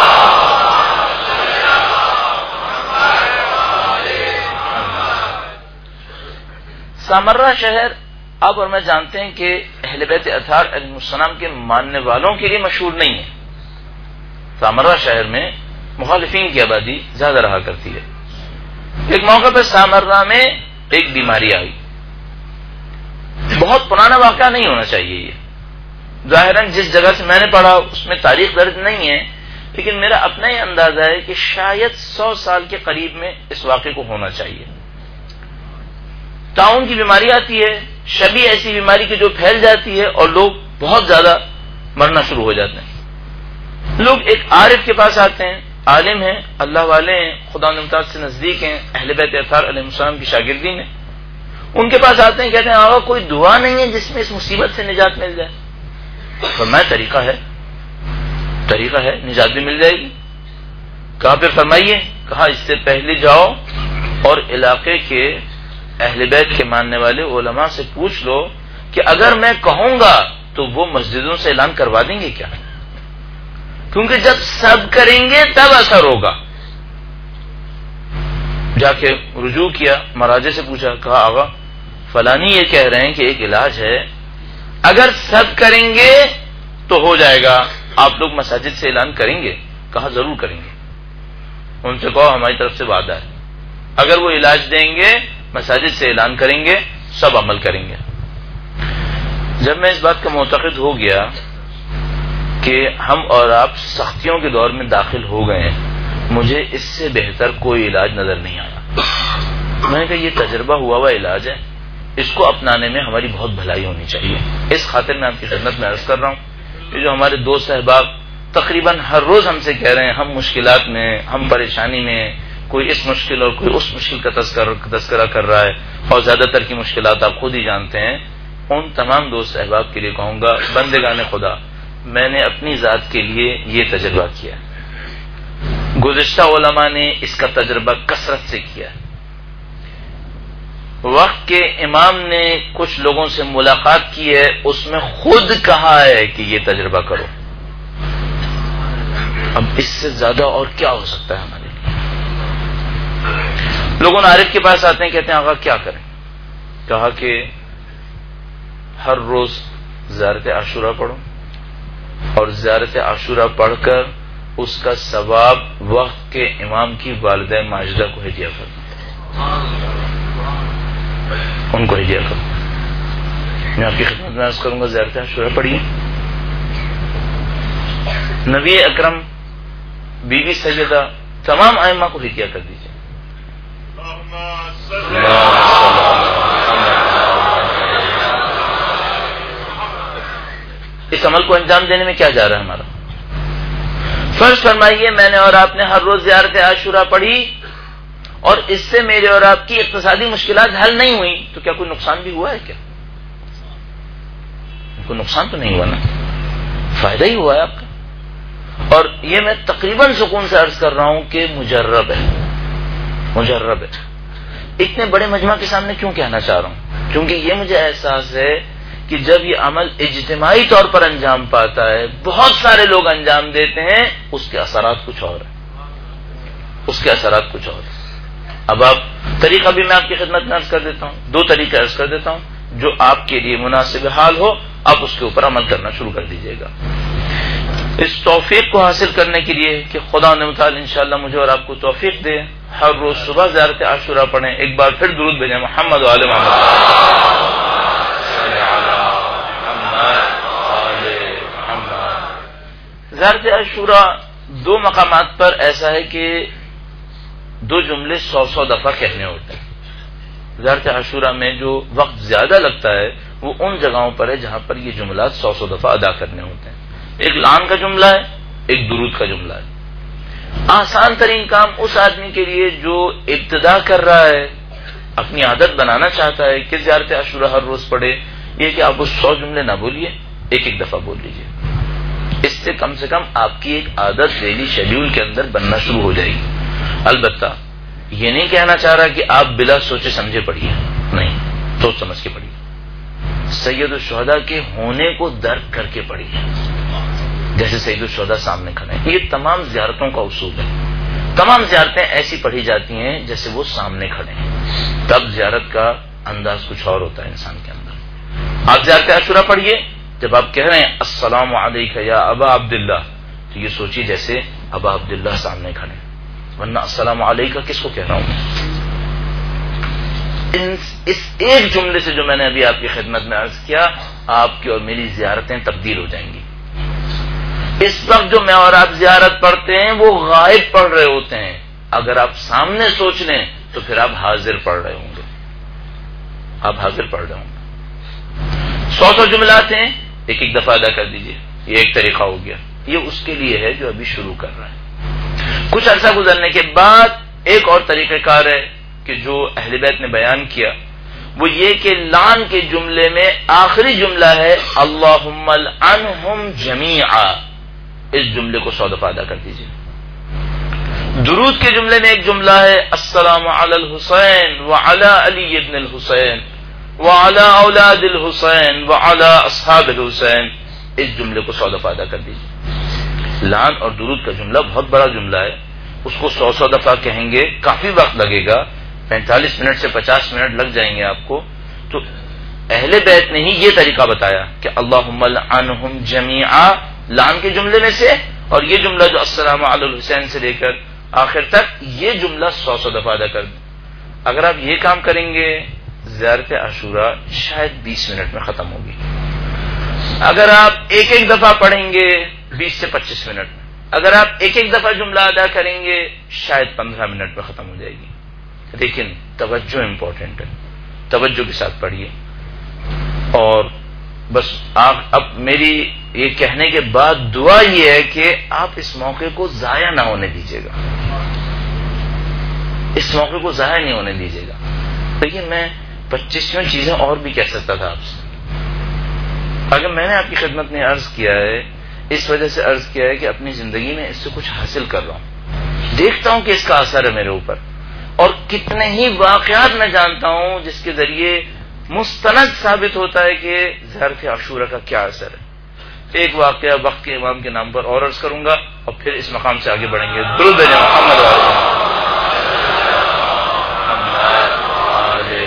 سامرہ شہر آپ اور میں جانتے ہیں کہ اہل بیت اطہار علیہ السلام کے ماننے والوں کے لیے مشہور نہیں ہے۔ سامرہ شہر میں مخالفین کی آبادی زیادہ رہا کرتی ہے۔ ایک موقع پہ سامرہ میں ایک بیماری آئی، بہت پرانا واقعہ نہیں ہونا چاہیے یہ، ظاہراً جس جگہ سے میں نے پڑھا اس میں تاریخ درج نہیں ہے، لیکن میرا اپنا ہی اندازہ ہے کہ شاید سو سال کے قریب میں اس واقعے کو ہونا چاہیے۔ طاعون کی بیماری آتی ہے، شبیہ ایسی بیماری کی جو پھیل جاتی ہے اور لوگ بہت زیادہ مرنا شروع ہو جاتے ہیں۔ لوگ ایک عارف کے پاس آتے ہیں، عالم ہیں، اللہ والے ہیں، خدا نمتاز سے نزدیک ہیں، اہل بیت اطہار علیہ السلام کی شاگردی میں، ان کے پاس آتے ہیں، کہتے ہیں آقا کوئی دعا نہیں ہے جس میں اس مصیبت سے نجات مل جائے؟ فرمایا طریقہ ہے، طریقہ ہے، نجات بھی مل جائے گی۔ کہا پھر فرمائیے؟ کہا اس سے پہلے جاؤ اور علاقے کے اہل بیت کے ماننے والے علماء سے پوچھ لو کہ اگر میں کہوں گا تو وہ مسجدوں سے اعلان کروا دیں گے کیا؟ کیونکہ جب سب کریں گے تب اثر ہوگا۔ جا کے رجوع کیا، مراجع سے پوچھا، کہا آغا فلانی یہ کہہ رہے ہیں کہ ایک علاج ہے، اگر سب کریں گے تو ہو جائے گا، آپ لوگ مساجد سے اعلان کریں گے؟ کہا ضرور کریں گے۔ ان سے کہو ہماری طرف سے وعدہ ہے، اگر وہ علاج دیں گے مساجد سے اعلان کریں گے، سب عمل کریں گے۔ جب میں اس بات کا معتقد ہو گیا کہ ہم اور آپ سختیوں کے دور میں داخل ہو گئے ہیں، مجھے اس سے بہتر کوئی علاج نظر نہیں آیا۔ میں نے کہا یہ تجربہ ہوا ہوا علاج ہے، اس کو اپنانے میں ہماری بہت بھلائی ہونی چاہیے۔ اس خاطر میں آپ کی خدمت میں عرض کر رہا ہوں کہ جو ہمارے دوست احباب تقریباً ہر روز ہم سے کہہ رہے ہیں ہم مشکلات میں، ہم پریشانی میں، کوئی اس مشکل اور کوئی اس مشکل کا تذکرہ کر رہا ہے، اور زیادہ تر کی مشکلات آپ خود ہی جانتے ہیں، ان تمام دوست احباب کے لیے کہوں گا بندگان خدا، میں نے اپنی ذات کے لیے یہ تجربہ کیا ہے، گزشتہ علماء نے اس کا تجربہ کثرت سے کیا ہے، وقت کے امام نے کچھ لوگوں سے ملاقات کی ہے، اس میں خود کہا ہے کہ یہ تجربہ کرو۔ اب اس سے زیادہ اور کیا ہو سکتا ہے ہمارے لیے؟ لوگوں عارف کے پاس آتے ہیں، کہتے ہیں آقا کیا کریں؟ کہا کہ ہر روز زیارت عاشورہ پڑھو، اور زیارت عاشورہ پڑھ کر اس کا ثواب وقت کے امام کی والدہ ماجدہ کو ہدیہ کرو، ان کو ہدیہ کرو۔ میں آپ کی خدمت میں عرض کروں گا زیارت عاشورہ پڑھیے، نبی اکرم، بی بی سیدہ، تمام ائمہ کو ہدیہ کر دیجیے۔ اس عمل کو انجام دینے میں کیا جا رہا ہے ہمارا؟ فرض فرمائیے میں نے اور آپ نے ہر روز زیارت عاشورہ پڑھی اور اس سے میرے اور آپ کی اقتصادی مشکلات حل نہیں ہوئی، تو کیا کوئی نقصان بھی ہوا ہے؟ کیا کوئی نقصان تو نہیں ہوا نا، فائدہ ہی ہوا ہے آپ کا۔ اور یہ میں تقریباً سکون سے عرض کر رہا ہوں کہ مجرب ہے، مجرب ہے۔ اتنے بڑے مجمع کے سامنے کیوں کہنا چاہ رہا ہوں؟ کیونکہ یہ مجھے احساس ہے کہ جب یہ عمل اجتماعی طور پر انجام پاتا ہے، بہت سارے لوگ انجام دیتے ہیں، اس کے اثرات کچھ اور ہیں، اس کے اثرات کچھ اور ہیں۔ اب آپ طریقہ بھی میں آپ کی خدمت میں عرض کر دیتا ہوں، دو طریقے عرض کر دیتا ہوں، جو آپ کے لیے مناسب حال ہو آپ اس کے اوپر عمل کرنا شروع کر دیجیے گا۔ اس توفیق کو حاصل کرنے کے لیے کہ خدا نے متعال انشاءاللہ مجھے اور آپ کو توفیق دے، ہر روز صبح زیارت عاشورہ پڑھیں، ایک بار پھر درود بھیجیں محمد و آل محمد۔ زیارت عاشورہ دو مقامات پر ایسا ہے کہ دو جملے سو سو دفعہ کہنے ہوتے ہیں۔ زیارت عاشورہ میں جو وقت زیادہ لگتا ہے وہ ان جگہوں پر ہے جہاں پر یہ جملات سو سو دفعہ ادا کرنے ہوتے ہیں۔ ایک لعن کا جملہ ہے، ایک درود کا جملہ ہے۔ آسان ترین کام اس آدمی کے لیے جو ابتدا کر رہا ہے، اپنی عادت بنانا چاہتا ہے کہ زیارت عاشورہ ہر روز پڑھے، یہ کہ آپ اس سو جملے نہ بولیے، ایک ایک دفعہ بول لیجیے۔ اس سے کم سے کم آپ کی ایک عادت ڈیلی شیڈیول کے اندر بننا شروع ہو جائے گی۔ البتہ یہ نہیں کہنا چاہ رہا کہ آپ بلا سوچے سمجھے پڑھیے، نہیں، سوچ سمجھ کے پڑھیے، سید الشہداء کے ہونے کو درک کر کے پڑھیے، جیسے سید الشہداء سامنے کھڑے ہیں۔ یہ تمام زیارتوں کا اصول ہے، تمام زیارتیں ایسی پڑھی جاتی ہیں جیسے وہ سامنے کھڑے ہیں، تب زیارت کا انداز کچھ اور ہوتا ہے انسان کے اندر۔ آپ زیارت عاشورہ پڑھیے، جب آپ کہہ رہے ہیں السلام علیک یا ابا عبداللہ، تو یہ سوچیے جیسے ابا عبداللہ سامنے کھڑے ہیں، ورنہ السلام علیکہ کس کو کہہ رہا ہوں؟ اس ایک جملے سے جو میں نے ابھی آپ کی خدمت میں عرض کیا، آپ کی اور میری زیارتیں تبدیل ہو جائیں گی۔ اس وقت جو میں اور آپ زیارت پڑھتے ہیں وہ غائب پڑھ رہے ہوتے ہیں، اگر آپ سامنے سوچ لیں تو پھر آپ حاضر پڑھ رہے ہوں گے، آپ حاضر پڑھ رہے ہوں گے۔ سو سو جملات ہیں، ایک ایک دفعہ ادا کر دیجئے، یہ ایک طریقہ ہو گیا۔ یہ اس کے لیے ہے جو ابھی شروع کر رہا ہے۔ کچھ عرصہ گزرنے کے بعد ایک اور طریقہ کار ہے کہ جو اہل بیت نے بیان کیا، وہ یہ کہ لعن کے جملے میں آخری جملہ ہے اللہم لعنہم جمیعا، اس جملے کو سو دفعہ ادا کر دیجئے۔ درود کے جملے میں ایک جملہ ہے السلام علی الحسین وعلی علی ابن الحسین وعلی اولاد الحسین وعلی اصحاب الحسین، اس جملے کو سو دفعہ ادا کر دیجئے۔ لعن اور درود کا جملہ بہت بڑا جملہ ہے، اس کو سو سو دفعہ کہیں گے، کافی وقت لگے گا، پینتالیس منٹ سے پچاس منٹ لگ جائیں گے آپ کو۔ تو اہل بیت نے ہی یہ طریقہ بتایا کہ اللہم لعنہم جمیعا لعن کے جملے میں سے، اور یہ جملہ جو السلام علی الحسین سے لے کر آخر تک، یہ جملہ سو سو دفعہ ادا کر اگر آپ یہ کام کریں گے زیارت عاشورہ شاید بیس منٹ میں ختم ہوگی. اگر آپ ایک ایک دفعہ پڑھیں گے بیس سے پچیس منٹ میں. اگر آپ ایک ایک دفعہ جملہ ادا کریں گے شاید پندرہ منٹ میں ختم ہو جائے گی. لیکن توجہ امپورٹنٹ ہے, توجہ کے ساتھ پڑھیے. اور بس آپ اب میری یہ کہنے کے بعد دعا یہ ہے کہ آپ اس موقع کو ضائع نہ ہونے دیجیے گا, اس موقع کو ضائع نہیں ہونے دیجیے گا. لیکن میں پچیسویں چیزیں اور بھی کہہ سکتا تھا آپ سے. اگر میں نے آپ کی خدمت میں عرض کیا ہے, اس وجہ سے عرض کیا ہے کہ اپنی زندگی میں اس سے کچھ حاصل کر رہا ہوں, دیکھتا ہوں کہ اس کا اثر ہے میرے اوپر. اور کتنے ہی واقعات میں جانتا ہوں جس کے ذریعے مستند ثابت ہوتا ہے کہ زیارت عاشورہ کا کیا اثر ہے. ایک واقعہ وقت کے امام کے نام پر اور عرض کروں گا اور پھر اس مقام سے آگے بڑھیں گے. درود بھیجیں محمد علیہ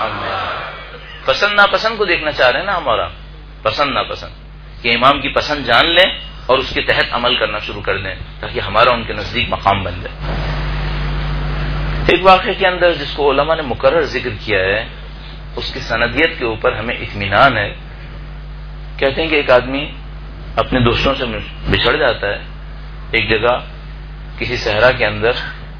محمد. پسند ناپسند کو دیکھنا چاہ رہے ہیں نا ہمارا, پسند ناپسند کہ امام کی پسند جان لیں اور اس کے تحت عمل کرنا شروع کر دیں تاکہ ہمارا ان کے نزدیک مقام بن جائے. ایک واقعے کے اندر جس کو علماء نے مقرر ذکر کیا ہے اس کی سندیت کے اوپر ہمیں اطمینان ہے. کہتے ہیں کہ ایک آدمی اپنے دوستوں سے بچھڑ جاتا ہے, ایک جگہ کسی صحرا کے اندر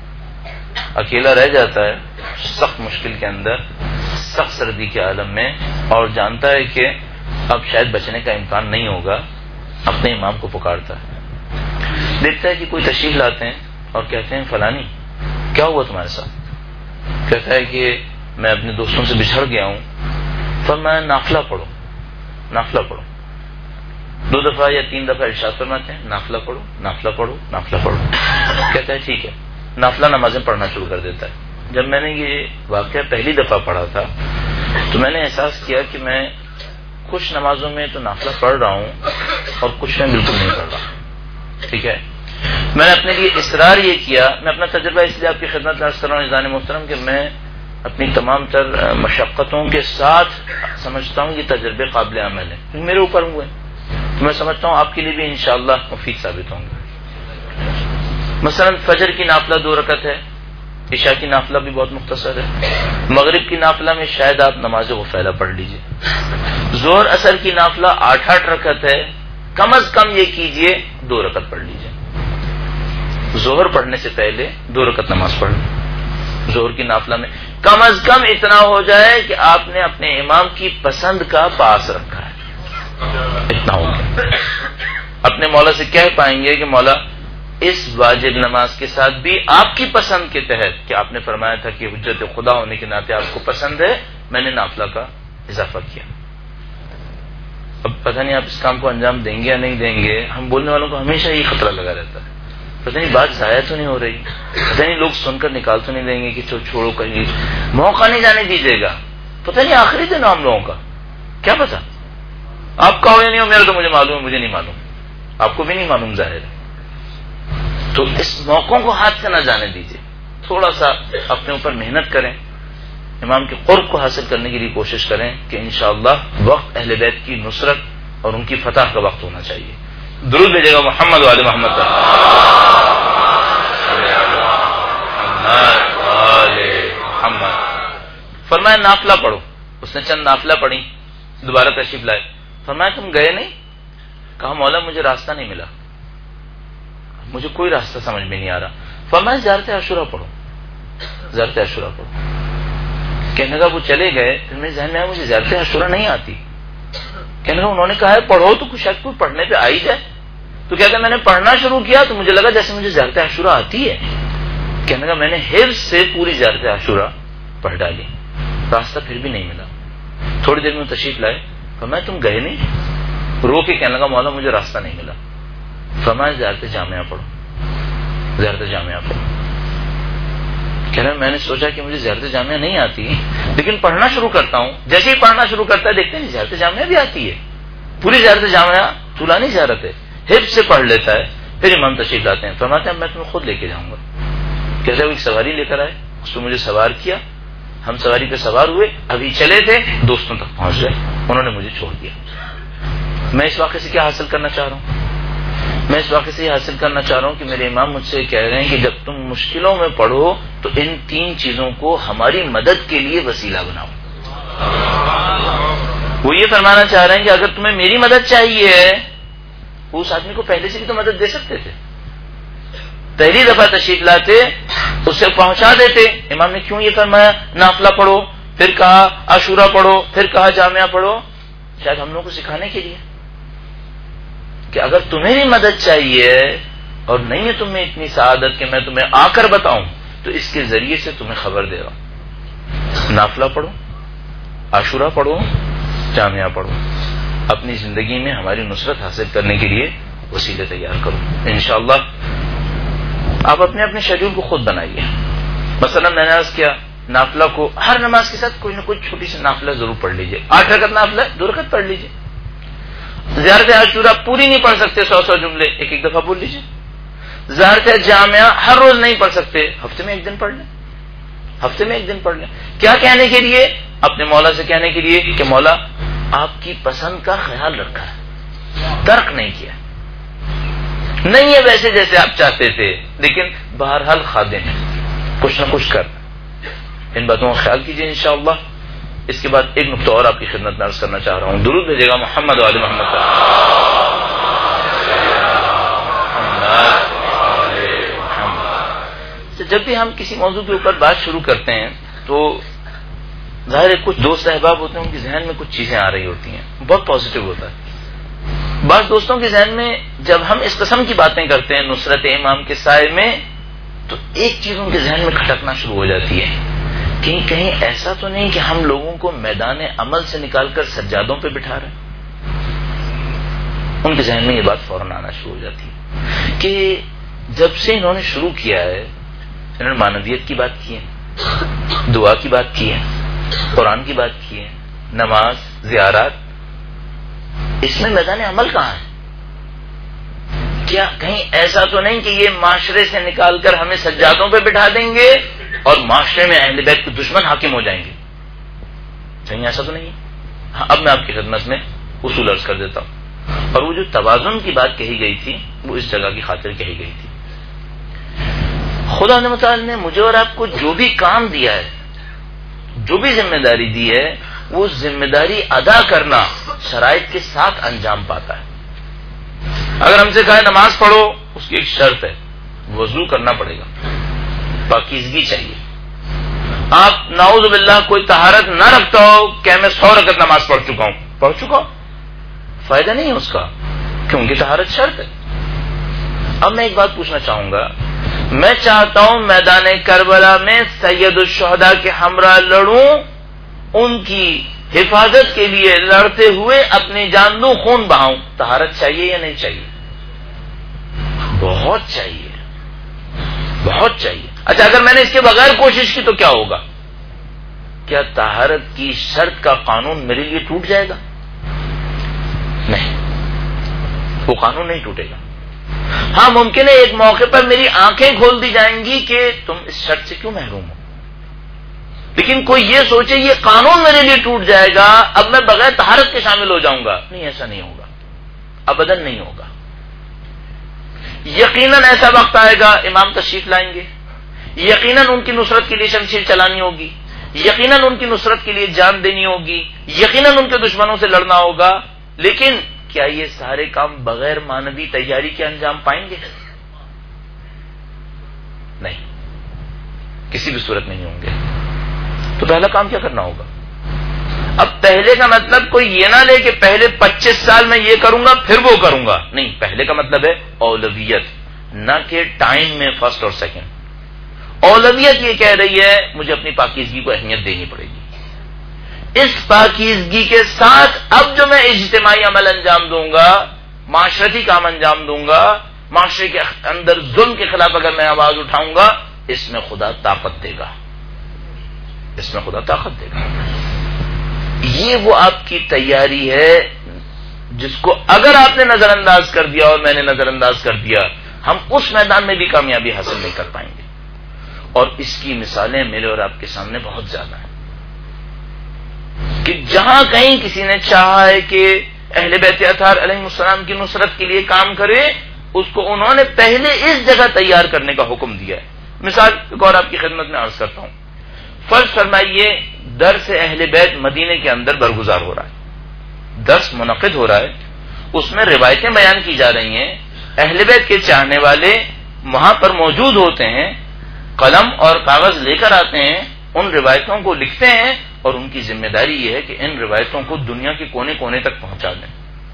اکیلا رہ جاتا ہے, سخت مشکل کے اندر, سخت سردی کے عالم میں, اور جانتا ہے کہ اب شاید بچنے کا امکان نہیں ہوگا. اپنے امام کو پکارتا ہے, دیکھتا ہے کہ کوئی تشریف لاتے ہیں اور کہتے ہیں فلانی کیا ہوا تمہارے ساتھ؟ کہتا ہے کہ میں اپنے دوستوں سے بچھڑ گیا ہوں. فرمایا نافلہ پڑھو, نافلہ پڑھو. دو دفعہ یا تین دفعہ ارشاد فرماتے ہیں نافلہ پڑھو, نافلہ پڑھو, نافلہ پڑھو. کہتا ہے ٹھیک ہے, نافلہ نمازیں پڑھنا شروع کر دیتا ہے. جب میں نے یہ واقعہ پہلی دفعہ پڑھا تھا تو میں نے احساس کیا کہ میں کچھ نمازوں میں تو نافلہ پڑھ رہا ہوں اور کچھ میں بالکل نہیں پڑھ رہا. ٹھیک ہے, میں نے اپنے لیے اصرار یہ کیا, میں اپنا تجربہ اس لیے آپ کی خدمت میں عرض کر رہا ہوں اذان محترم کہ میں اپنی تمام تر مشقتوں کے ساتھ سمجھتا ہوں یہ تجربے قابل عمل ہے, میرے اوپر ہوئے تو میں سمجھتا ہوں آپ کے لیے بھی انشاءاللہ مفید ثابت ہوں گے. مثلا فجر کی نافلہ دو رکعت ہے, عشاء کی نافلہ بھی بہت مختصر ہے, مغرب کی نافلہ میں شاید آپ نماز غفیلہ پڑھ لیجئے, ظہر اثر کی نافلہ آٹھ آٹھ رکعت ہے, کم از کم یہ کیجئے دو رکعت پڑھ لیجئے. ظہر پڑھنے سے پہلے دو رکعت نماز پڑھ لیں. ظہر کی نافلہ میں کم از کم اتنا ہو جائے کہ آپ نے اپنے امام کی پسند کا پاس رکھا ہے, اتنا ہو گیا. اپنے مولا سے کہہ پائیں گے کہ مولا اس واجب نماز کے ساتھ بھی آپ کی پسند کے تحت, کہ آپ نے فرمایا تھا کہ حجت خدا ہونے کے ناطے آپ کو پسند ہے, میں نے نافلہ کا اضافہ کیا. اب پتہ نہیں آپ اس کام کو انجام دیں گے یا نہیں دیں گے. ہم بولنے والوں کو ہمیشہ یہ خطرہ لگا رہتا ہے, پتہ نہیں بات ضائع تو نہیں ہو رہی, پتہ نہیں لوگ سن کر نکال تو نہیں دیں گے کہ چھوڑو کہیں, موقع نہیں جانے دیجیے گا. پتہ نہیں آخری دن ہم لوگوں کا کیا پتہ, آپ کا ہو یا نہیں ہو, میرا تو مجھے معلوم ہے, مجھے نہیں معلوم, آپ کو بھی نہیں معلوم ظاہر ہے. تو اس موقعوں کو ہاتھ سے نہ جانے دیجیے, تھوڑا سا اپنے اوپر محنت کریں, امام کے قرب کو حاصل کرنے کے لیے کوشش کریں کہ انشاءاللہ وقت اہل بیت کی نصرت اور ان کی فتح کا وقت ہونا چاہیے. درود بھیجے گا محمد والے محمد کا. فرمایا نافلہ پڑھو. اس نے چند نافلہ پڑھی, دوبارہ تشریف لائے. فرمایا تم گئے نہیں؟ کہا مولا مجھے راستہ نہیں ملا, مجھے کوئی راستہ سمجھ میں نہیں آ رہا. فرمایا زیارت عاشورہ پڑھو, زیارت عاشورہ پڑھو. کہنے لگا وہ چلے گئے, پھر میرے ذہن میں آیا مجھے زیارت عاشورہ نہیں آتی. کہنے لگا انہوں نے کہا ہے پڑھو تو کچھ شاید کوئی پڑھنے پہ آئی جائے. تو کہتا میں نے پڑھنا شروع کیا تو مجھے لگا جیسے مجھے زیارت عاشورہ آتی ہے. کہنے لگا میں نے حفظ سے پوری زیارت عاشورہ پڑھ ڈالی, راستہ پھر بھی نہیں ملا. تھوڑی دیر میں تشریف لائے. فرمایا تم گئے نہیں؟ رو کے کہنے لگا مولا مجھے راستہ نہیں ملا. فرمایا زیارت جامعہ پڑھو, زیارت جامعہ پڑھو. کہہ رہے میں نے سوچا کہ مجھے زیارت جامعہ نہیں آتی لیکن پڑھنا شروع کرتا ہوں. جیسے ہی پڑھنا شروع کرتا ہے دیکھتے ہیں زیارت جامعہ بھی آتی ہے. پوری زیارت جامعہ طولانی زیارت ہے, حفظ سے پڑھ لیتا ہے. پھر امام تشریف لاتے ہیں, فرماتے ہیں میں تمہیں خود لے کے جاؤں گا. کہتے ہیں وہ ایک سواری لے کر آئے, اس نے مجھے سوار کیا, ہم سواری پہ سوار ہوئے, ابھی چلے تھے دوستوں تک پہنچ گئے, انہوں نے مجھے چھوڑ دیا. میں اس واقعے سے کیا حاصل کرنا چاہ رہا ہوں؟ میں اس واقعے سے یہ حاصل کرنا چاہ رہا ہوں کہ میرے امام مجھ سے کہہ رہے ہیں کہ جب تم مشکلوں میں پڑھو تو ان تین چیزوں کو ہماری مدد کے لیے وسیلہ بناؤ. وہ یہ فرمانا چاہ رہے ہیں کہ اگر تمہیں میری مدد چاہیے، اس آدمی کو پہلے سے بھی تو مدد دے سکتے تھے. پہلی دفعہ تشریف لاتے اسے پہنچا دیتے. امام نے کیوں یہ فرمایا نافلہ پڑھو، پھر کہا عاشورہ پڑھو، پھر کہا جامعہ پڑھو؟ شاید ہم لوگوں کو سکھانے کے لیے کہ اگر تمہیں بھی مدد چاہیے اور نہیں ہے تمہیں اتنی سعادت کہ میں تمہیں آ کر بتاؤں، تو اس کے ذریعے سے تمہیں خبر دے رہا ہوں. نافلہ پڑھو، عاشورہ پڑھو، جامعہ پڑھو. اپنی زندگی میں ہماری نصرت حاصل کرنے کے لیے وسیلے تیار کرو. انشاءاللہ آپ اپنے اپنے شیڈول کو خود بنائیے. مثلا میں نے عرض کیا نافلہ کو ہر نماز کے ساتھ کوئی نہ کوئی چھوٹی سی نافلہ ضرور پڑھ لیجیے. آٹھ رکعت نافلہ دو رکعت پڑھ لیجیے. زیارت عاشورہ پوری نہیں پڑھ سکتے، سو سو جملے ایک ایک دفعہ بول لیجیے. زیارت جامعہ ہر روز نہیں پڑھ سکتے، ہفتے میں ایک دن پڑھ لیں. ہفتے میں ایک دن پڑھ لیں. کیا کہنے کے لیے؟ اپنے مولا سے کہنے کے لیے کہ مولا آپ کی پسند کا خیال رکھا ہے، ترک نہیں کیا. نہیں ہے ویسے جیسے آپ چاہتے تھے، لیکن بہرحال خادم ہیں، کچھ نہ کچھ کر. ان باتوں کا خیال کیجیے انشاءاللہ. اس کے بعد ایک نقطہ اور آپ کی خدمت میں عرض کرنا چاہ رہا ہوں. درود بھیجے گا محمد و آل محمد کا. جب بھی ہم کسی موضوع کے اوپر بات شروع کرتے ہیں تو ظاہر ہے کچھ دوست احباب ہوتے ہیں، ان کے ذہن میں کچھ چیزیں آ رہی ہوتی ہیں، بہت پازیٹو ہوتا ہے. بعض دوستوں کے ذہن میں جب ہم اس قسم کی باتیں کرتے ہیں نصرت امام کے سائے میں، تو ایک چیز ان کے ذہن میں کھٹکنا شروع ہو جاتی ہے کہ کہیں ایسا تو نہیں کہ ہم لوگوں کو میدان عمل سے نکال کر سجادوں پہ بٹھا رہے ہیں. ان کے ذہن میں یہ بات فوراً آنا شروع ہو جاتی ہے کہ جب سے انہوں نے شروع کیا ہے، انہوں نے معنویت کی بات کی ہے، دعا کی بات کی ہے، قرآن کی بات کی ہے، نماز، زیارات، اس میں میدان عمل کہاں ہے؟ کیا کہیں ایسا تو نہیں کہ یہ معاشرے سے نکال کر ہمیں سجادوں پہ بٹھا دیں گے اور معاشرے میں اہل بیت کے دشمن حاکم ہو جائیں گے؟ کہیں ایسا تو نہیں. ہاں اب میں آپ کی خدمت میں اصول عرض کر دیتا ہوں. اور وہ جو توازن کی بات کہی گئی تھی وہ اس جگہ کی خاطر کہی گئی تھی. خدا متعال نے مجھے اور آپ کو جو بھی کام دیا ہے، جو بھی ذمہ داری دی ہے، وہ ذمہ داری ادا کرنا شرائط کے ساتھ انجام پاتا ہے. اگر ہم سے کہا نماز پڑھو، اس کی ایک شرط ہے، وضو کرنا پڑے گا، پاکیزگی چاہیے. آپ نعوذ باللہ کوئی طہارت نہ رکھتا ہو کہ میں سو رکعت نماز پڑھ چکا ہوں، پڑھ چکا ہوں، فائدہ نہیں ہے اس کا، کیونکہ طہارت شرط ہے. اب میں ایک بات پوچھنا چاہوں گا. میں چاہتا ہوں میدان کربلا میں سید الشہداء کے ہمراہ لڑوں، ان کی حفاظت کے لیے لڑتے ہوئے اپنی جان دوں، خون بہاؤں. طہارت چاہیے یا نہیں چاہیے؟ بہت چاہیے، بہت چاہیے. اچھا اگر میں نے اس کے بغیر کوشش کی تو کیا ہوگا؟ کیا طہارت کی شرط کا قانون میرے لیے ٹوٹ جائے گا؟ نہیں، وہ قانون نہیں ٹوٹے گا. ہاں ممکن ہے ایک موقع پر میری آنکھیں کھول دی جائیں گی کہ تم اس شرط سے کیوں محروم ہو، لیکن کوئی یہ سوچے یہ قانون میرے لیے ٹوٹ جائے گا، اب میں بغیر طہارت کے شامل ہو جاؤں گا، نہیں، ایسا نہیں ہوگا، ابداً نہیں ہوگا. یقیناً ایسا وقت آئے گا امام تشریف لائیں گے، یقیناً ان کی نصرت کے لیے شمشیر چلانی ہوگی، یقیناً ان کی نصرت کے لیے جان دینی ہوگی، یقیناً ان کے دشمنوں سے لڑنا ہوگا. لیکن کیا یہ سارے کام بغیر مانوی تیاری کے انجام پائیں گے؟ نہیں، کسی بھی صورت میں نہیں ہوں گے. تو پہلا کام کیا کرنا ہوگا؟ اب پہلے کا مطلب کوئی یہ نہ لے کہ پہلے پچیس سال میں یہ کروں گا پھر وہ کروں گا. نہیں، پہلے کا مطلب ہے اولویت، نہ کہ ٹائم میں فرسٹ اور سیکنڈ. اولویت یہ کہہ رہی ہے مجھے اپنی پاکیزگی کو اہمیت دینی پڑے گی. اس پاکیزگی کے ساتھ اب جو میں اجتماعی عمل انجام دوں گا، معاشرتی کام انجام دوں گا، معاشرے کے اندر ظلم کے خلاف اگر میں آواز اٹھاؤں گا، اس میں خدا طاقت دے گا، اس میں خدا طاقت دے گا. یہ وہ آپ کی تیاری ہے جس کو اگر آپ نے نظر انداز کر دیا اور میں نے نظر انداز کر دیا، ہم اس میدان میں بھی کامیابی حاصل نہیں کر پائیں گے. اور اس کی مثالیں میرے اور آپ کے سامنے بہت زیادہ ہیں کہ جہاں کہیں کسی نے چاہا ہے کہ اہل بیت اطہار علیہ السلام کی نصرت کے لیے کام کرے، اس کو انہوں نے پہلے اس جگہ تیار کرنے کا حکم دیا ہے. مثال ایک اور آپ کی خدمت میں عرض کرتا ہوں. فرض فرمائیے درس اہل بیت مدینے کے اندر برگزار ہو رہا ہے، درس منعقد ہو رہا ہے، اس میں روایتیں بیان کی جا رہی ہیں، اہل بیت کے چاہنے والے وہاں پر موجود ہوتے ہیں، قلم اور کاغذ لے کر آتے ہیں، ان روایتوں کو لکھتے ہیں، اور ان کی ذمہ داری یہ ہے کہ ان روایتوں کو دنیا کے کونے کونے تک پہنچا دیں.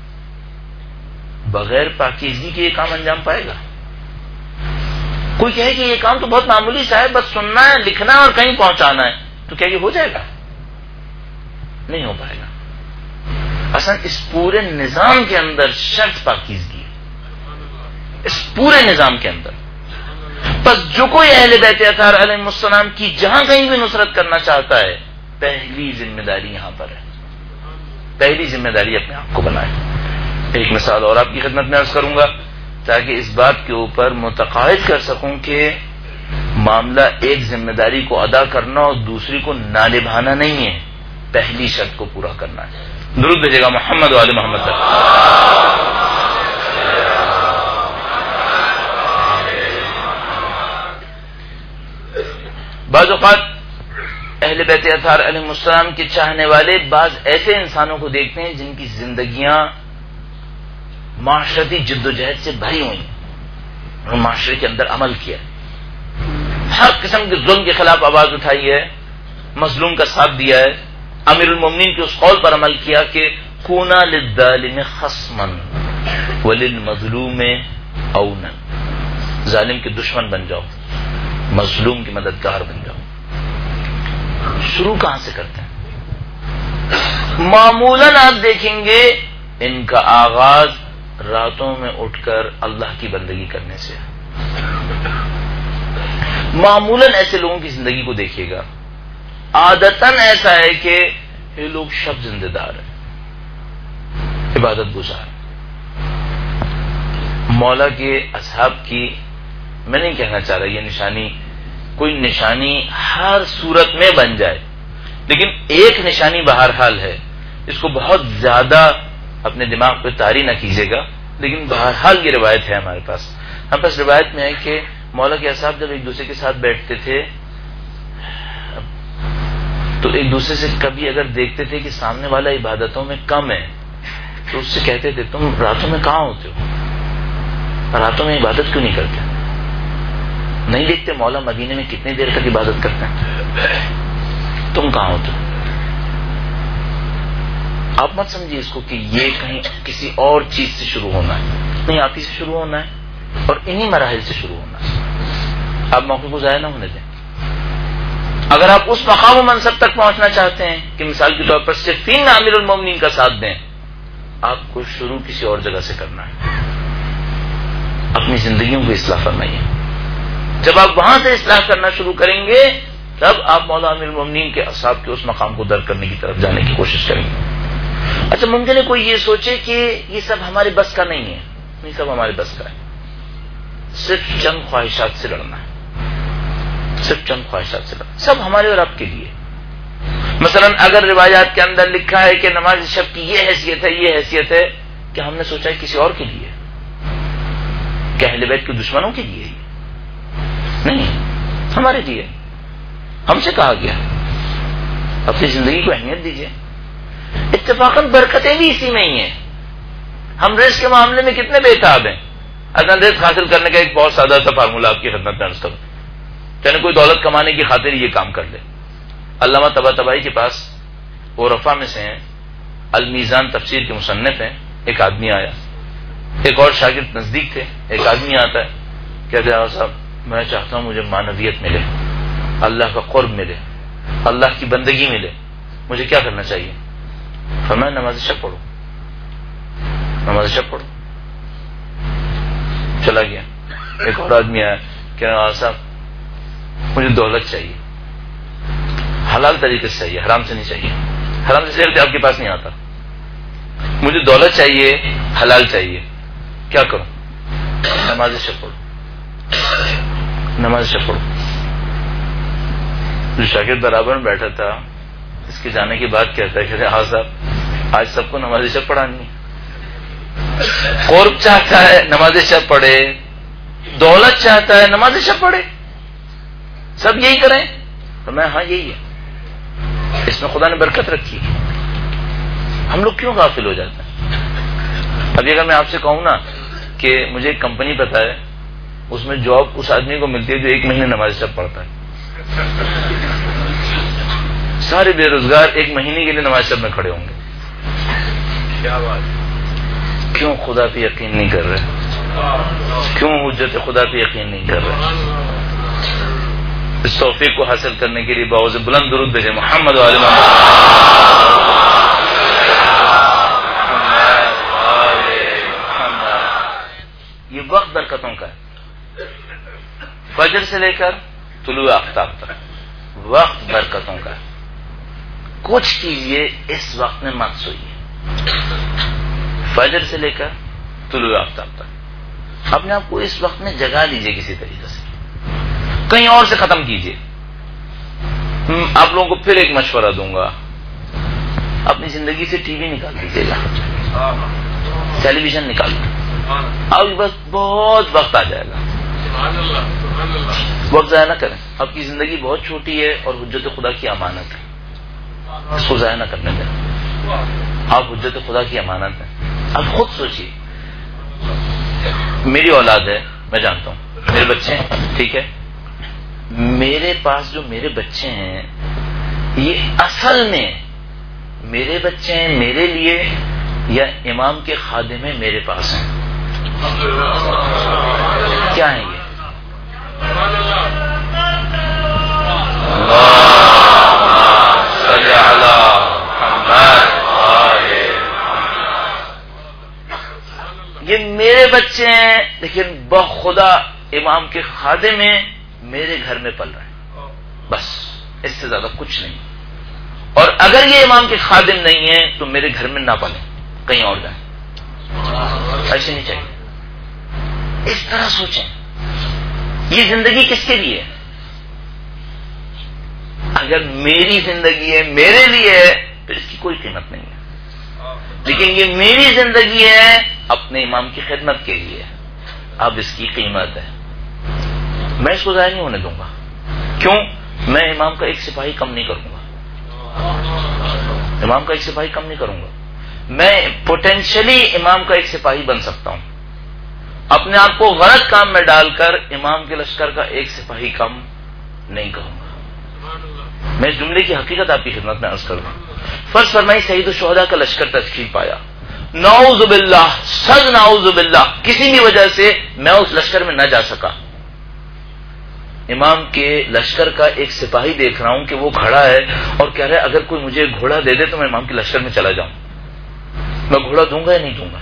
بغیر پاکیزگی کے یہ کام انجام پائے گا؟ کوئی کہے کہ یہ کام تو بہت معمولی سا ہے، بس سننا ہے، لکھنا ہے اور کہیں پہنچانا ہے، تو کیا یہ ہو جائے گا؟ نہیں ہو پائے گا. اصل اس پورے نظام کے اندر شرط پاکیزگی ہے، اس پورے نظام کے اندر. بس جو کوئی اہل بیت اطہار علیہ السلام کی جہاں کہیں بھی نصرت کرنا چاہتا ہے، پہلی ذمہ داری یہاں پر ہے، پہلی ذمہ داری اپنے آپ کو بنائے. ایک مثال اور آپ کی خدمت میں عرض کروں گا تاکہ اس بات کے اوپر متقاعد کر سکوں کہ معاملہ ایک ذمہ داری کو ادا کرنا اور دوسری کو نہ نبھانا نہیں ہے، پہلی شرط کو پورا کرنا ہے. درود بھیجے گا محمد وآل محمد تک. بعض اوقات اہل بیت اطہار علیہ السلام کے چاہنے والے بعض ایسے انسانوں کو دیکھتے ہیں جن کی زندگیاں معاشرتی جد و جہد سے بھری ہوئی ہیں، معاشرے کے اندر عمل کیا، ہر قسم کے ظلم کے خلاف آواز اٹھائی ہے، مظلوم کا ساتھ دیا ہے، امیر المومنین کے اس قول پر عمل کیا کہ کونا للظالم خصما وللمظلوم اونا، ظالم کے دشمن بن جاؤ، مظلوم کی مددگار بن جاؤ. شروع کہاں سے کرتے ہیں؟ معمولاً آپ دیکھیں گے ان کا آغاز راتوں میں اٹھ کر اللہ کی بندگی کرنے سے. معمولاً ایسے لوگوں کی زندگی کو دیکھیے گا، عادتاً ایسا ہے کہ یہ لوگ شب زندہ دار ہیں، عبادت گزار. مولا کے اصحاب کی میں نہیں کہنا چاہ رہا یہ نشانی کوئی نشانی ہر صورت میں بن جائے، لیکن ایک نشانی بہرحال ہے، اس کو بہت زیادہ اپنے دماغ پہ طاری نہ کیجیے گا، لیکن بہرحال یہ روایت ہے ہمارے پاس. ہم پاس روایت میں ہے کہ مولا کے اصحاب جب ایک دوسرے کے ساتھ بیٹھتے تھے تو ایک دوسرے سے کبھی اگر دیکھتے تھے کہ سامنے والا عبادتوں میں کم ہے تو اس سے کہتے تھے تم راتوں میں کہاں ہوتے ہو، راتوں میں عبادت کیوں نہیں کرتے؟ نہیں دیکھتے مولا مدینے میں کتنی دیر تک عبادت کرتے ہیں، تم کہاں ہوتے ہو؟ آپ مت سمجھیے اس کو کہ یہ کہیں کسی اور چیز سے شروع ہونا ہے، نہیں، آپ ہی سے شروع ہونا ہے اور انہی مراحل سے شروع ہونا ہے. آپ موقع کو ضائع نہ ہونے دیں. اگر آپ اس مقام و منصب تک پہنچنا چاہتے ہیں کہ مثال کے طور پر صرفین امیر المومنین کا ساتھ دیں، آپ کو شروع کسی اور جگہ سے کرنا ہے. اپنی زندگیوں کو اصلاح فرمائیے. جب آپ وہاں سے اصلاح کرنا شروع کریں گے تب آپ مولا امیر المومنین کے اصحاب کے اس مقام کو درک کرنے کی طرف جانے کی کوشش کریں گے. اچھا، ممکن ہے کوئی یہ سوچے کہ یہ سب ہمارے بس کا نہیں ہے. نہیں، سب ہمارے بس کا ہے. صرف چند خواہشات سے لڑنا ہے، صرف چند خواہشات سے لڑنا، سب ہمارے اور آپ کے لیے. مثلا اگر روایات کے اندر لکھا ہے کہ نماز شب کی یہ حیثیت ہے، یہ حیثیت ہے، کہ ہم نے سوچا ہے کسی اور کے لیے، کہ اہل بیت کے دشمنوں کے لیے؟ نہیں، ہمارے لیے. ہم سے کہا گیا اپنی زندگی کو اہمیت دیجیے. اتفاقاً برکتیں بھی اسی میں ہی ہیں. ہم رزق کے معاملے میں کتنے بے تاب ہیں. اگر رزق حاصل کرنے کا ایک بہت سادہ سا فارمولہ آپ کی خدمت میں عرض کروں، چاہے کوئی دولت کمانے کی خاطر یہ کام کر لے. علامہ طباطبائی کے پاس عرفا میں سے ہیں، المیزان تفسیر کے مصنف ہیں. ایک آدمی آیا، ایک اور شاگرد نزدیک تھے. ایک آدمی آتا ہے، کہتے ہیں صاحب میں چاہتا ہوں مجھے معنویت ملے، اللہ کا قرب ملے، اللہ کی بندگی ملے، مجھے کیا کرنا چاہیے؟ فرمایا نماز شب پڑھو، نماز شب پڑھو. چلا گیا. ایک اور آدمی آیا، کہہ رہا صاحب مجھے دولت چاہیے، حلال طریقے سے چاہیے، حرام سے نہیں چاہیے. حرام سے چاہیے آپ کے پاس نہیں آتا. مجھے دولت چاہیے، حلال چاہیے، کیا کروں؟ نماز شب پڑھو، نماز شب پڑھو. جو شاگرد برابر میں بیٹھا تھا اس کے جانے کے بعد کہتا ہے کہ ہاں صاحب آج سب کو نماز شب پڑھانی ہے. قرب چاہتا ہے نماز شب پڑھے، دولت چاہتا ہے نماز شب پڑھے. سب یہی کریں؟ تو میں ہاں یہی ہے، اس میں خدا نے برکت رکھی ہے، ہم لوگ کیوں غافل ہو جاتے ہیں؟ ابھی اگر میں آپ سے کہوں نا کہ مجھے ایک کمپنی پتا ہے، اس میں جاب اس آدمی کو ملتی ہے جو ایک مہینے نماز شب پڑھتا ہے، سارے بے روزگار ایک مہینے کے لیے نماز شب میں کھڑے ہوں گے. کیا بات؟ کیوں خدا پہ یقین نہیں کر رہے؟ کیوں حجت خدا پہ یقین نہیں کر رہے؟ اس توفیق کو حاصل کرنے کے لیے باوز بلند درود بھیجے محمد و آل محمد. یہ وقت برکتوں کا ہے، فجر سے لے کر طلوع آفتاب تک وقت برکتوں کا ہے. کچھ کیجیے اس وقت میں مت سوئیے، فجر سے لے کر طلوع آفتاب تک اپنے آپ کو اس وقت میں جگا لیجیے، کسی طریقے سے کہیں اور سے ختم کیجیے. آپ لوگوں کو پھر ایک مشورہ دوں گا، اپنی زندگی سے ٹی وی نکال دیجیے گا، ٹیلی ویژن نکال دیں، اب بس بہت وقت آ جائے گا. وقت ضائع نہ کریں، آپ کی زندگی بہت چھوٹی ہے اور حجت خدا کی امانت ہے، اس کو ضائع نہ کرنے دیں. آپ حجت خدا کی امانت ہیں. اب خود سوچیے، میری اولاد ہے، میں جانتا ہوں، میرے بچے ہیں، ٹھیک ہے، میرے پاس جو میرے بچے ہیں یہ اصل میں میرے بچے ہیں میرے لیے یا امام کے خادم ہیں میرے پاس ہیں؟ کیا ہیں یہ؟ یہ میرے بچے ہیں لیکن بخدا امام کے خادم ہیں، میرے گھر میں پل رہے ہیں، بس اس سے زیادہ کچھ نہیں. اور اگر یہ امام کے خادم نہیں ہیں تو میرے گھر میں نہ پلیں، کہیں اور جائیں. ایسے نہیں چاہیے. اس طرح سوچیں، یہ زندگی کس کے لیے ہے؟ اگر میری زندگی ہے، میرے لیے ہے، تو اس کی کوئی قیمت نہیں ہے. لیکن یہ میری زندگی ہے، اپنے امام کی خدمت کے لیے، اب اس کی قیمت ہے. میں اس کو ضائع نہیں ہونے دوں گا. کیوں؟ میں امام کا ایک سپاہی کم نہیں کروں گا، امام کا ایک سپاہی کم نہیں کروں گا. میں پوٹینشلی امام کا ایک سپاہی بن سکتا ہوں. اپنے آپ کو غلط کام میں ڈال کر امام کے لشکر کا ایک سپاہی کم نہیں کروں گا. میں اس جملے کی حقیقت آپ کی خدمت میں عرض کروں گا. فرض فرمائی سعید الشہداء کا لشکر تشکیل پایا، نعوذ باللہ، صد نعوذ باللہ، کسی بھی وجہ سے میں اس لشکر میں نہ جا سکا. امام کے لشکر کا ایک سپاہی دیکھ رہا ہوں کہ وہ کھڑا ہے اور کہہ رہا ہے اگر کوئی مجھے گھوڑا دے دے تو میں امام کے لشکر میں چلا جاؤں. میں گھوڑا دوں گا یا نہیں دوں گا؟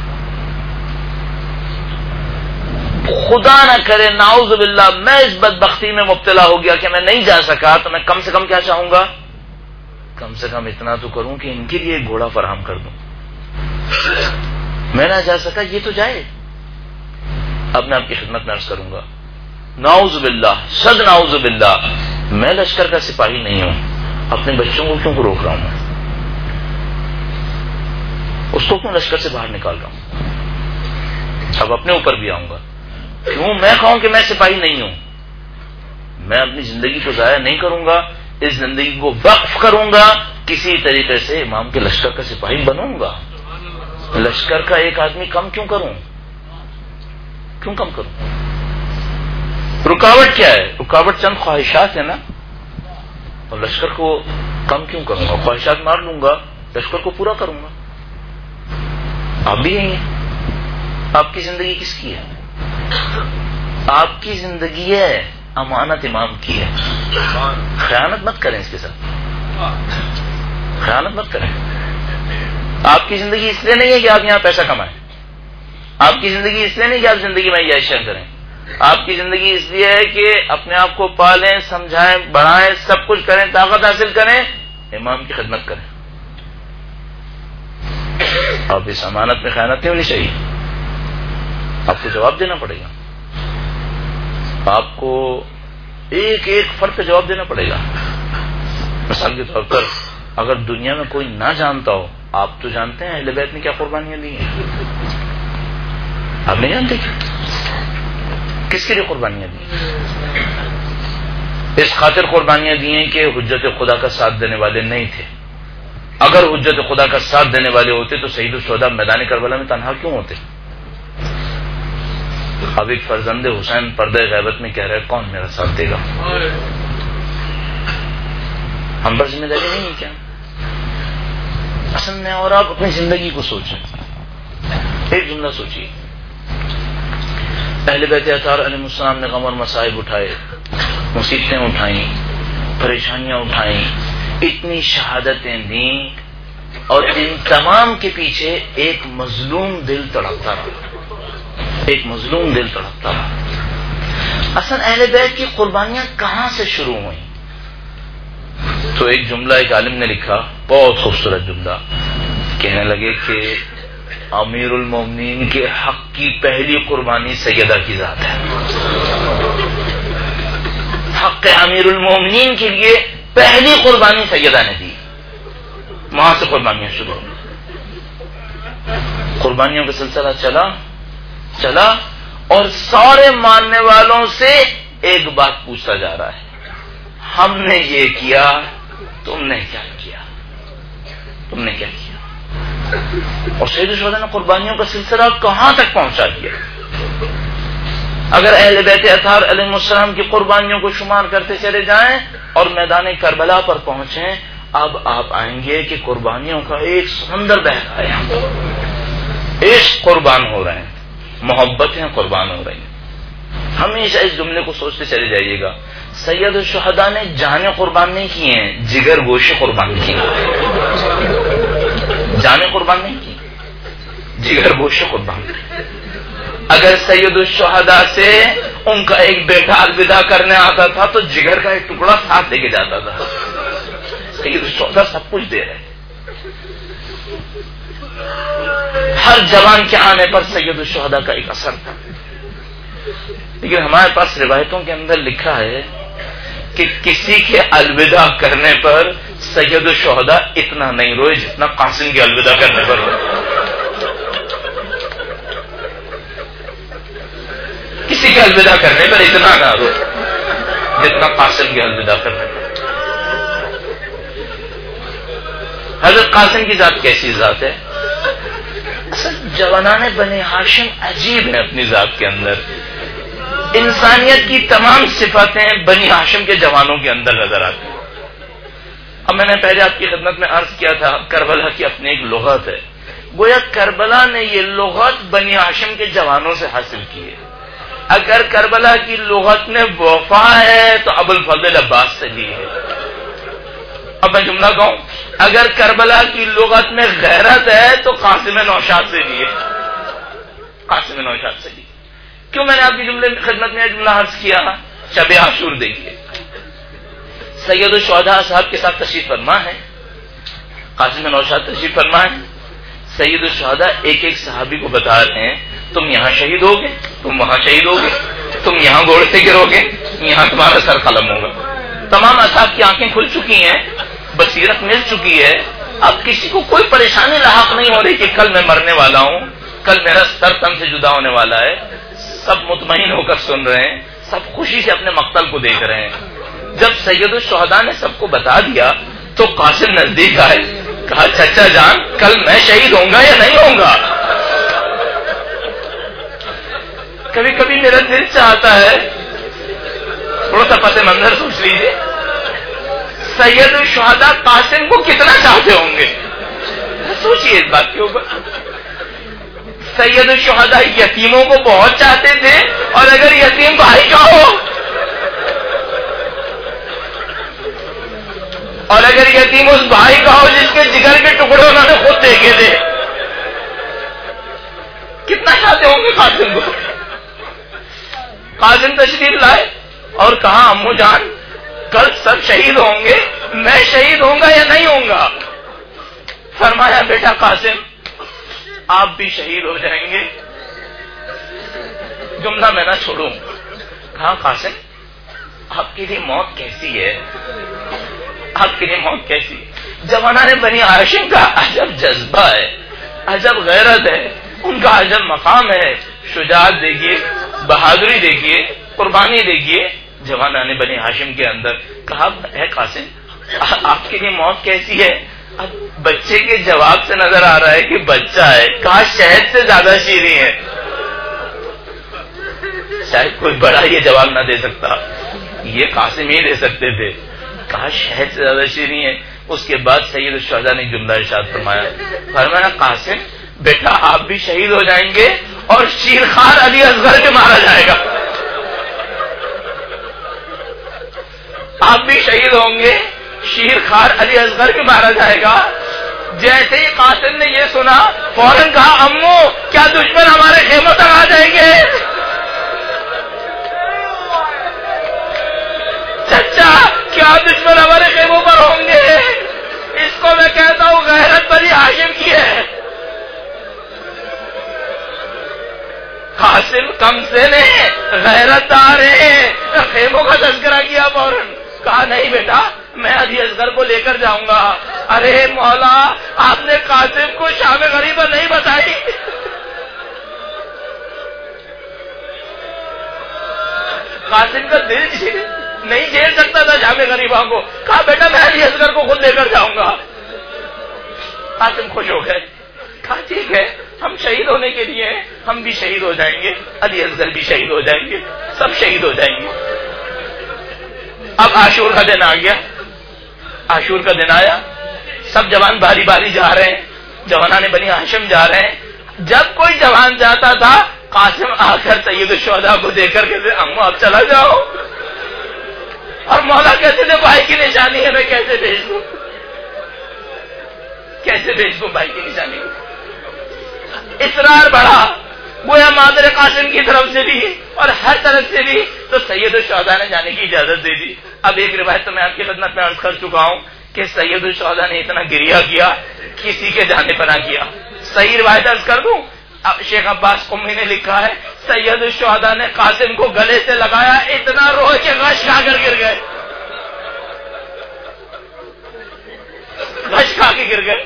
خدا نہ کرے نعوذ باللہ میں اس بدبختی میں مبتلا ہو گیا کہ میں نہیں جا سکا، تو میں کم سے کم کیا چاہوں گا؟ کم سے کم اتنا تو کروں کہ ان کے لیے ایک گھوڑا فراہم کر دوں. میں نہ جا سکا، یہ تو جائے. اب میں آپ کی خدمت میں عرض کروں گا، نعوذ باللہ، صد نعوذ باللہ، میں لشکر کا سپاہی نہیں ہوں. اپنے بچوں کو کیوں روک رہا ہوں؟ میں اس کو کیوں لشکر سے باہر نکال رہا ہوں؟ اب اپنے اوپر بھی آؤں گا. کیوں میں کہوں کہ میں سپاہی نہیں ہوں؟ میں اپنی زندگی کو ضائع نہیں کروں گا، اس زندگی کو وقف کروں گا، کسی طریقے سے امام کے لشکر کا سپاہی بنوں گا. لشکر کا ایک آدمی کم کیوں کروں؟ کیوں کم کروں؟ رکاوٹ کیا ہے؟ رکاوٹ چند خواہشات ہے نا، اور لشکر کو کم کیوں کروں گا؟ خواہشات مار لوں گا، لشکر کو پورا کروں گا. آپ بھی یہی ہیں. آپ کی زندگی کس کی ہے؟ آپ کی زندگی ہے، امانت امام کی ہے. خیانت مت کریں اس کے ساتھ، خیانت مت کریں. آپ کی زندگی اس لیے نہیں ہے کہ آپ یہاں پیسہ کمائیں، آپ کی زندگی اس لیے نہیں کہ آپ زندگی میں عیاشیاں کریں. آپ کی زندگی اس لیے ہے کہ اپنے آپ کو پالیں، سمجھائیں، بڑھائیں، سب کچھ کریں، طاقت حاصل کریں، امام کی خدمت کریں. اب اس امانت میں خیانت نہیں ہونی چاہیے. آپ کو جواب دینا پڑے گا، آپ کو ایک ایک فرد کا جواب دینا پڑے گا. مثال کے طور پر اگر دنیا میں کوئی نہ جانتا ہو، آپ تو جانتے ہیں اہل بیت نے کیا قربانیاں دی ہیں. آپ نہیں جانتے کس کے لیے قربانیاں دی؟ اس خاطر قربانیاں دی ہیں کہ حجت خدا کا ساتھ دینے والے نہیں تھے. اگر حجت خدا کا ساتھ دینے والے ہوتے تو سید الشہداء میدان کربلا میں تنہا کیوں ہوتے؟ اب ایک فرزند حسین پردہ غیبت میں کہہ رہے کون میرا ساتھ دے گا؟ ہم پر ذمہ داری نہیں ہے کیا؟ اصل میں اور آپ اپنی زندگی کو سوچیں. ایک جملہ سوچیے، اہل بیت اطہار علیہ السلام نے غم اور مصائب اٹھائے، مصیبتیں اٹھائیں، پریشانیاں اٹھائیں، اتنی شہادتیں دیں، اور ان تمام کے پیچھے ایک مظلوم دل تڑپتا رہا، ایک مظلوم دل تڑپتا رہا. اصل اہل بیت کی قربانیاں کہاں سے شروع ہوئیں؟ تو ایک جملہ ایک عالم نے لکھا، بہت خوبصورت جملہ، کہنے لگے کہ امیر المومنین کے حق کی پہلی قربانی سیدہ کی ذات ہے. حق امیر المومنین کے لیے پہلی قربانی سیدہ نے دی، وہاں سے قربانیاں شروع ہوئی. قربانیوں کا سلسلہ چلا چلا اور سارے ماننے والوں سے ایک بات پوچھتا جا رہا ہے، ہم نے یہ کیا، تم نے کیا کیا، تم نے کیا کیا. اور سید الشہداء نے قربانیوں کا سلسلہ کہاں تک پہنچا دیا. اگر اہل بیت اطہار علیہ السلام کی قربانیوں کو شمار کرتے چلے جائیں اور میدان کربلا پر پہنچیں، اب آپ آئیں گے کہ قربانیوں کا ایک سمندر بہ رہا ہے. عشق قربان ہو رہے ہیں، محبتیں قربان ہو رہی ہیں. ہمیشہ اس جملے کو سوچتے چلے جائیے گا، سید الشہداء نے جانیں قربان نہیں کی ہیں، جگر گوشے قربان کی ہیں. جانیں قربان نہیں کی، جگر گوشے قربان کی. اگر سید الشہداء سے ان کا ایک بیٹا الوداع کرنے آتا تھا تو جگر کا ایک ٹکڑا ساتھ لے کے جاتا تھا. سید الشہداء سب کچھ دے رہے. ہر جوان کے آنے پر سید الشہداء کا ایک اثر تھا. لیکن ہمارے پاس روایتوں کے اندر لکھا ہے کہ کسی کے الوداع کرنے پر سید الشہداء اتنا نہیں روئے جتنا قاسم کے الوداع کرنے پر روئے. کسی کے الوداع کرنے پر اتنا نہ روئے جتنا قاسم کے الوداع کرنے پر. حضرت قاسم کی ذات کیسی ذات ہے؟ اصل جوانان بنی ہاشم عجیب ہیں اپنی ذات کے اندر. انسانیت کی تمام صفاتیں بنی ہاشم کے جوانوں کے اندر نظر آتی ہیں. اب میں نے پہلے آپ کی خدمت میں عرض کیا تھا کربلا کی اپنی ایک لغت ہے. گویا کربلا نے یہ لغت بنی ہاشم کے جوانوں سے حاصل کی ہے. اگر کربلا کی لغت میں وفا ہے تو ابو الفضل عباس سے لی ہے. اب میں جملہ کہوں، اگر کربلا کی لغت میں غیرت ہے تو قاسم نوشاد سے لی ہے. قاسم نوشاد سے لی. کیوں میں نے آپ کی جملے خدمت میں جملہ عرض کیا؟ شب عاشور دیکھیے، سید الشہداء صاحب کے ساتھ تشریف فرما ہے، قاسم نوشاد تشریف فرما ہے. سید الشہداء ایک ایک صحابی کو بتا رہے ہیں تم یہاں شہید ہوگے، تم وہاں شہید ہوگے، تم یہاں گھوڑے سے گرو گے، یہاں تمہارا سر قلم ہوگا. تمام اصحاب کی آنکھیں کھل چکی ہیں، بصیرت مل چکی ہے. اب کسی کو کوئی پریشانی لاحق نہیں ہو رہی کہ کل میں مرنے والا ہوں، کل میرا سر تن سے جدا ہونے والا ہے. سب مطمئن ہو کر سن رہے ہیں، سب خوشی سے اپنے مقتل کو دیکھ رہے ہیں. جب سید الشہداء نے سب کو بتا دیا تو قاسم نزدیک آئے، کہا چچا جان کل میں شہید ہوں گا یا نہیں ہوں گا؟ کبھی کبھی میرا دل چاہتا ہے، تھوڑا سا پس منظر سوچ لیجیے، سید الشہداء قاسم کو کتنا چاہتے ہوں گے. سوچیے اس بات کے اوپر. سید الشہداء یتیموں کو بہت چاہتے تھے، اور اگر یتیم بھائی کا ہو اور اگر یتیم اس بھائی کا ہو جس کے جگر کے ٹکڑے انہوں نے خود دیکھے تھے، کتنا چاہتے ہوں گے قاسم کو. قاسم تشریف لائے اور کہا امو جان کل سب شہید ہوں گے، میں شہید ہوں گا یا نہیں ہوں گا؟ فرمایا بیٹا قاسم آپ بھی شہید ہو جائیں گے. جملہ میں نہ چھوڑوں. کہا قاسم آپ کے لیے موت کیسی ہے؟ آپ کے لیے موت کیسی ہے؟ جوانان بنی ہاشم کا عجب جذبہ ہے، عجب غیرت ہے، ان کا عجب مقام ہے. شجاعت دیکھیے، بہادری دیکھیے، قربانی دیکھیے. جوانان بنی ہاشم کے اندر. کہا اے قاسم آپ کے لیے موت کیسی ہے؟ اب بچے کے جواب سے نظر آ رہا ہے کہ بچہ ہے. کہا شہد سے زیادہ شیریں ہے. شاید کوئی بڑا یہ جواب نہ دے سکتا, یہ قاسم ہی دے سکتے تھے. کہا شہد سے زیادہ شیریں ہے. اس کے بعد سید الشہداء نے جملہ ارشاد فرمایا, فرمایا قاسم بیٹا آپ بھی شہید ہو جائیں گے اور شیرخوار علی اصغر بھی مارا جائے گا. آپ بھی شہید ہوں گے, شیرخوار علی اصغر بھی مارا جائے گا. جیسے ہی قاسم نے یہ سنا فوراً کہا امو کیا دشمن ہمارے خیموں تک آ جائیں گے؟ چچا کیا دشمن ہمارے خیموں پر ہوں گے؟ اس کو میں کہتا ہوں غیرت بنی ہاشم کی ہے. قاسم کم سے نے غیرت دار ہے, خیموں کا تذکرہ کیا فوراً. کہا نہیں بیٹا میں علی اصغر کو لے کر جاؤں گا. ارے مولا آپ نے قاسم کو شام غریبہ نہیں بتائی. قاسم کا دل نہیں جھیل سکتا تھا شام غریبہ کو. کہا بیٹا میں علی اصغر کو خود لے کر جاؤں گا. قاسم خوش ہو گئے. کہا ٹھیک ہے ہم شہید ہونے کے لیے ہم بھی شہید ہو جائیں گے, علی اصغر بھی شہید ہو جائیں گے, سب شہید ہو جائیں گے. اب عاشور کا دن آ گیا. عاشور کا دن آیا, سب جوان باری باری جا رہے ہیں, جوانان بنی ہاشم جا رہے ہیں. جب کوئی جوان جاتا تھا قاسم آ کر سید الشہداء کو دیکھ کر کہتے امو آپ چلا جاؤ. اور مولا کہتے تھے بھائی کی نشانی ہے میں کیسے بھیج دوں, کیسے بھیج دوں بھائی کی نشانی کو. اصرار بڑھا, گویا مادر قاسم کی طرف سے بھی اور ہر طرف سے بھی, تو سید الشہداء نے جانے کی اجازت دے دی. اب ایک روایت تو میں آپ کی خدمت میں عرض کر چکا ہوں کہ سید الشہداء نے اتنا گریہ کیا کسی کے جانے پر نہ کیا. صحیح روایت عرض کر دوں, شیخ عباس قمی نے لکھا ہے سید الشہداء نے قاسم کو گلے سے لگایا, اتنا روئے کہ غش کھا کر گر گئے, غش کھا کے گر گئے.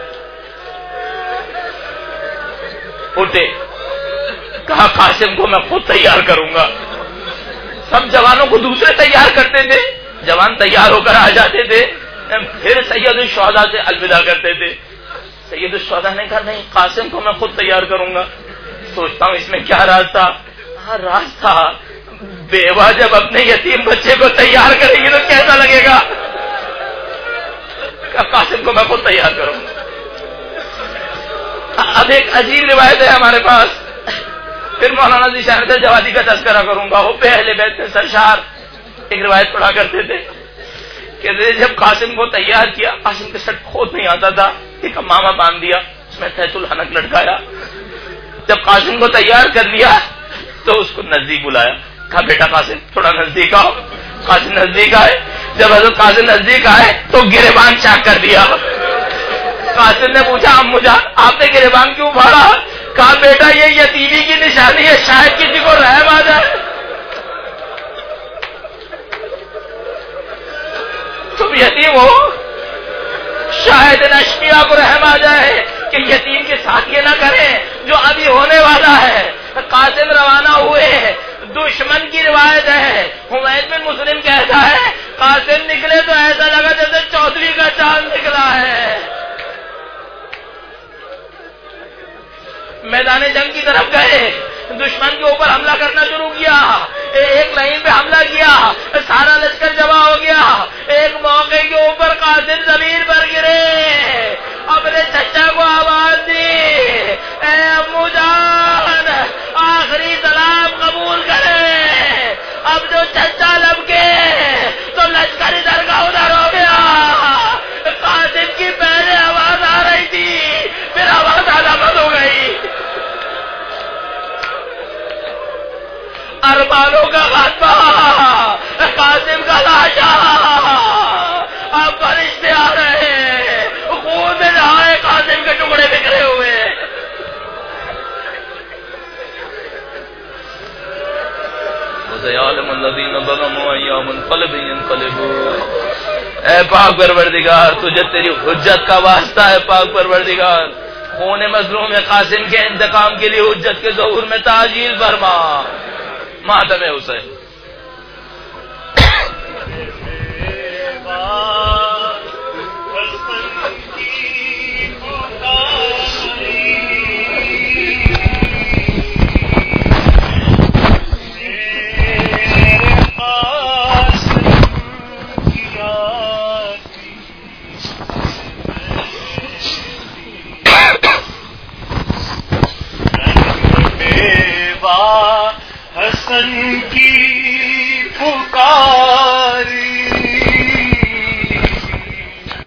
اٹھے, کہا قاسم کو میں خود تیار کروں گا. سب جوانوں کو دوسرے تیار کرتے تھے, جوان تیار ہو کر آ جاتے تھے, پھر سید الشہداء سے الوداع کرتے تھے. سید الشہداء نے کہا نہیں قاسم کو میں خود تیار کروں گا. سوچتا ہوں اس میں کیا راز تھا. ہاں راز تھا, بیوہ جب اپنے یتیم بچے کو تیار کرے گی تو کیسا لگے گا. قاسم کو میں خود تیار کروں گا. اب ایک عجیب روایت ہے ہمارے پاس, پھر مولانا ذیشان جوادی کا تذکرہ کروں گا. وہ پہ اہل بیت میں سرشار ایک روایت پڑھا کرتے تھے کہ جب قاسم کو تیار کیا, قاسم کے سٹ خود نہیں آتا تھا, ایک امامہ باندھ دیا, اس میں تحت الحنک لٹکایا. جب قاسم کو تیار کر لیا تو اس کو نزدیک بلایا, کہا بیٹا قاسم تھوڑا نزدیک آؤ. قاسم نزدیک آئے. جب حضرت قاسم نزدیک آئے تو گریبان چاک کر دیا. قاسم نے پوچھا امو جان آپ نے گریبان کیوں پھاڑا؟ کہا بیٹا یہ یتیمی کی نشانی ہے, شاید کسی کو رحم آ جائے. تم یتیم ہو, شاید ان اشقیاء کو رحم آ جائے کہ یتیم کے ساتھ یہ نہ کریں جو ابھی ہونے والا ہے. قاسم روانہ ہوئے, دشمن کی روایت ہے, حمید بن مسلم کہتا ہے قاسم نکلے تو ایسا لگا جیسے چودھری کا چاند نکلا ہے. میدان جنگ کی طرف گئے, دشمن کے اوپر حملہ کرنا شروع کیا, ایک لائن پہ حملہ کیا, سارا لشکر جمع ہو گیا. ایک موقع کے اوپر قاسم زمین پر گرے, اپنے چچا کو آواز دی اے امو جان آخری سلام قبول کرے. اب جو چچا لبکے تو لشکر ادھر کا ادھر ہو گیا. قاسم کی پہلے آواز آ رہی تھی, پھر آواز علامت ہو گئی. ارمانوں کا خاتمہ, قاسم کا لاشا, اب فرشتے آ رہے ہیں, خون میں نہائے قاسم کے ٹکڑے بکھرے ہوئے. وَسَيَعْلَمُ الَّذِينَ ظَلَمُوا أَيَّ مُنقَلِبٍ يَنقَلِبُونَ. اے پاک پروردگار تجھے تیری حجت کا واسطہ ہے. پاک پروردگار خون مظلوم قاسم کے انتقام کے لیے حجت کے ظہور میں تعجیل فرما. ماتم حسین حسن کی پکار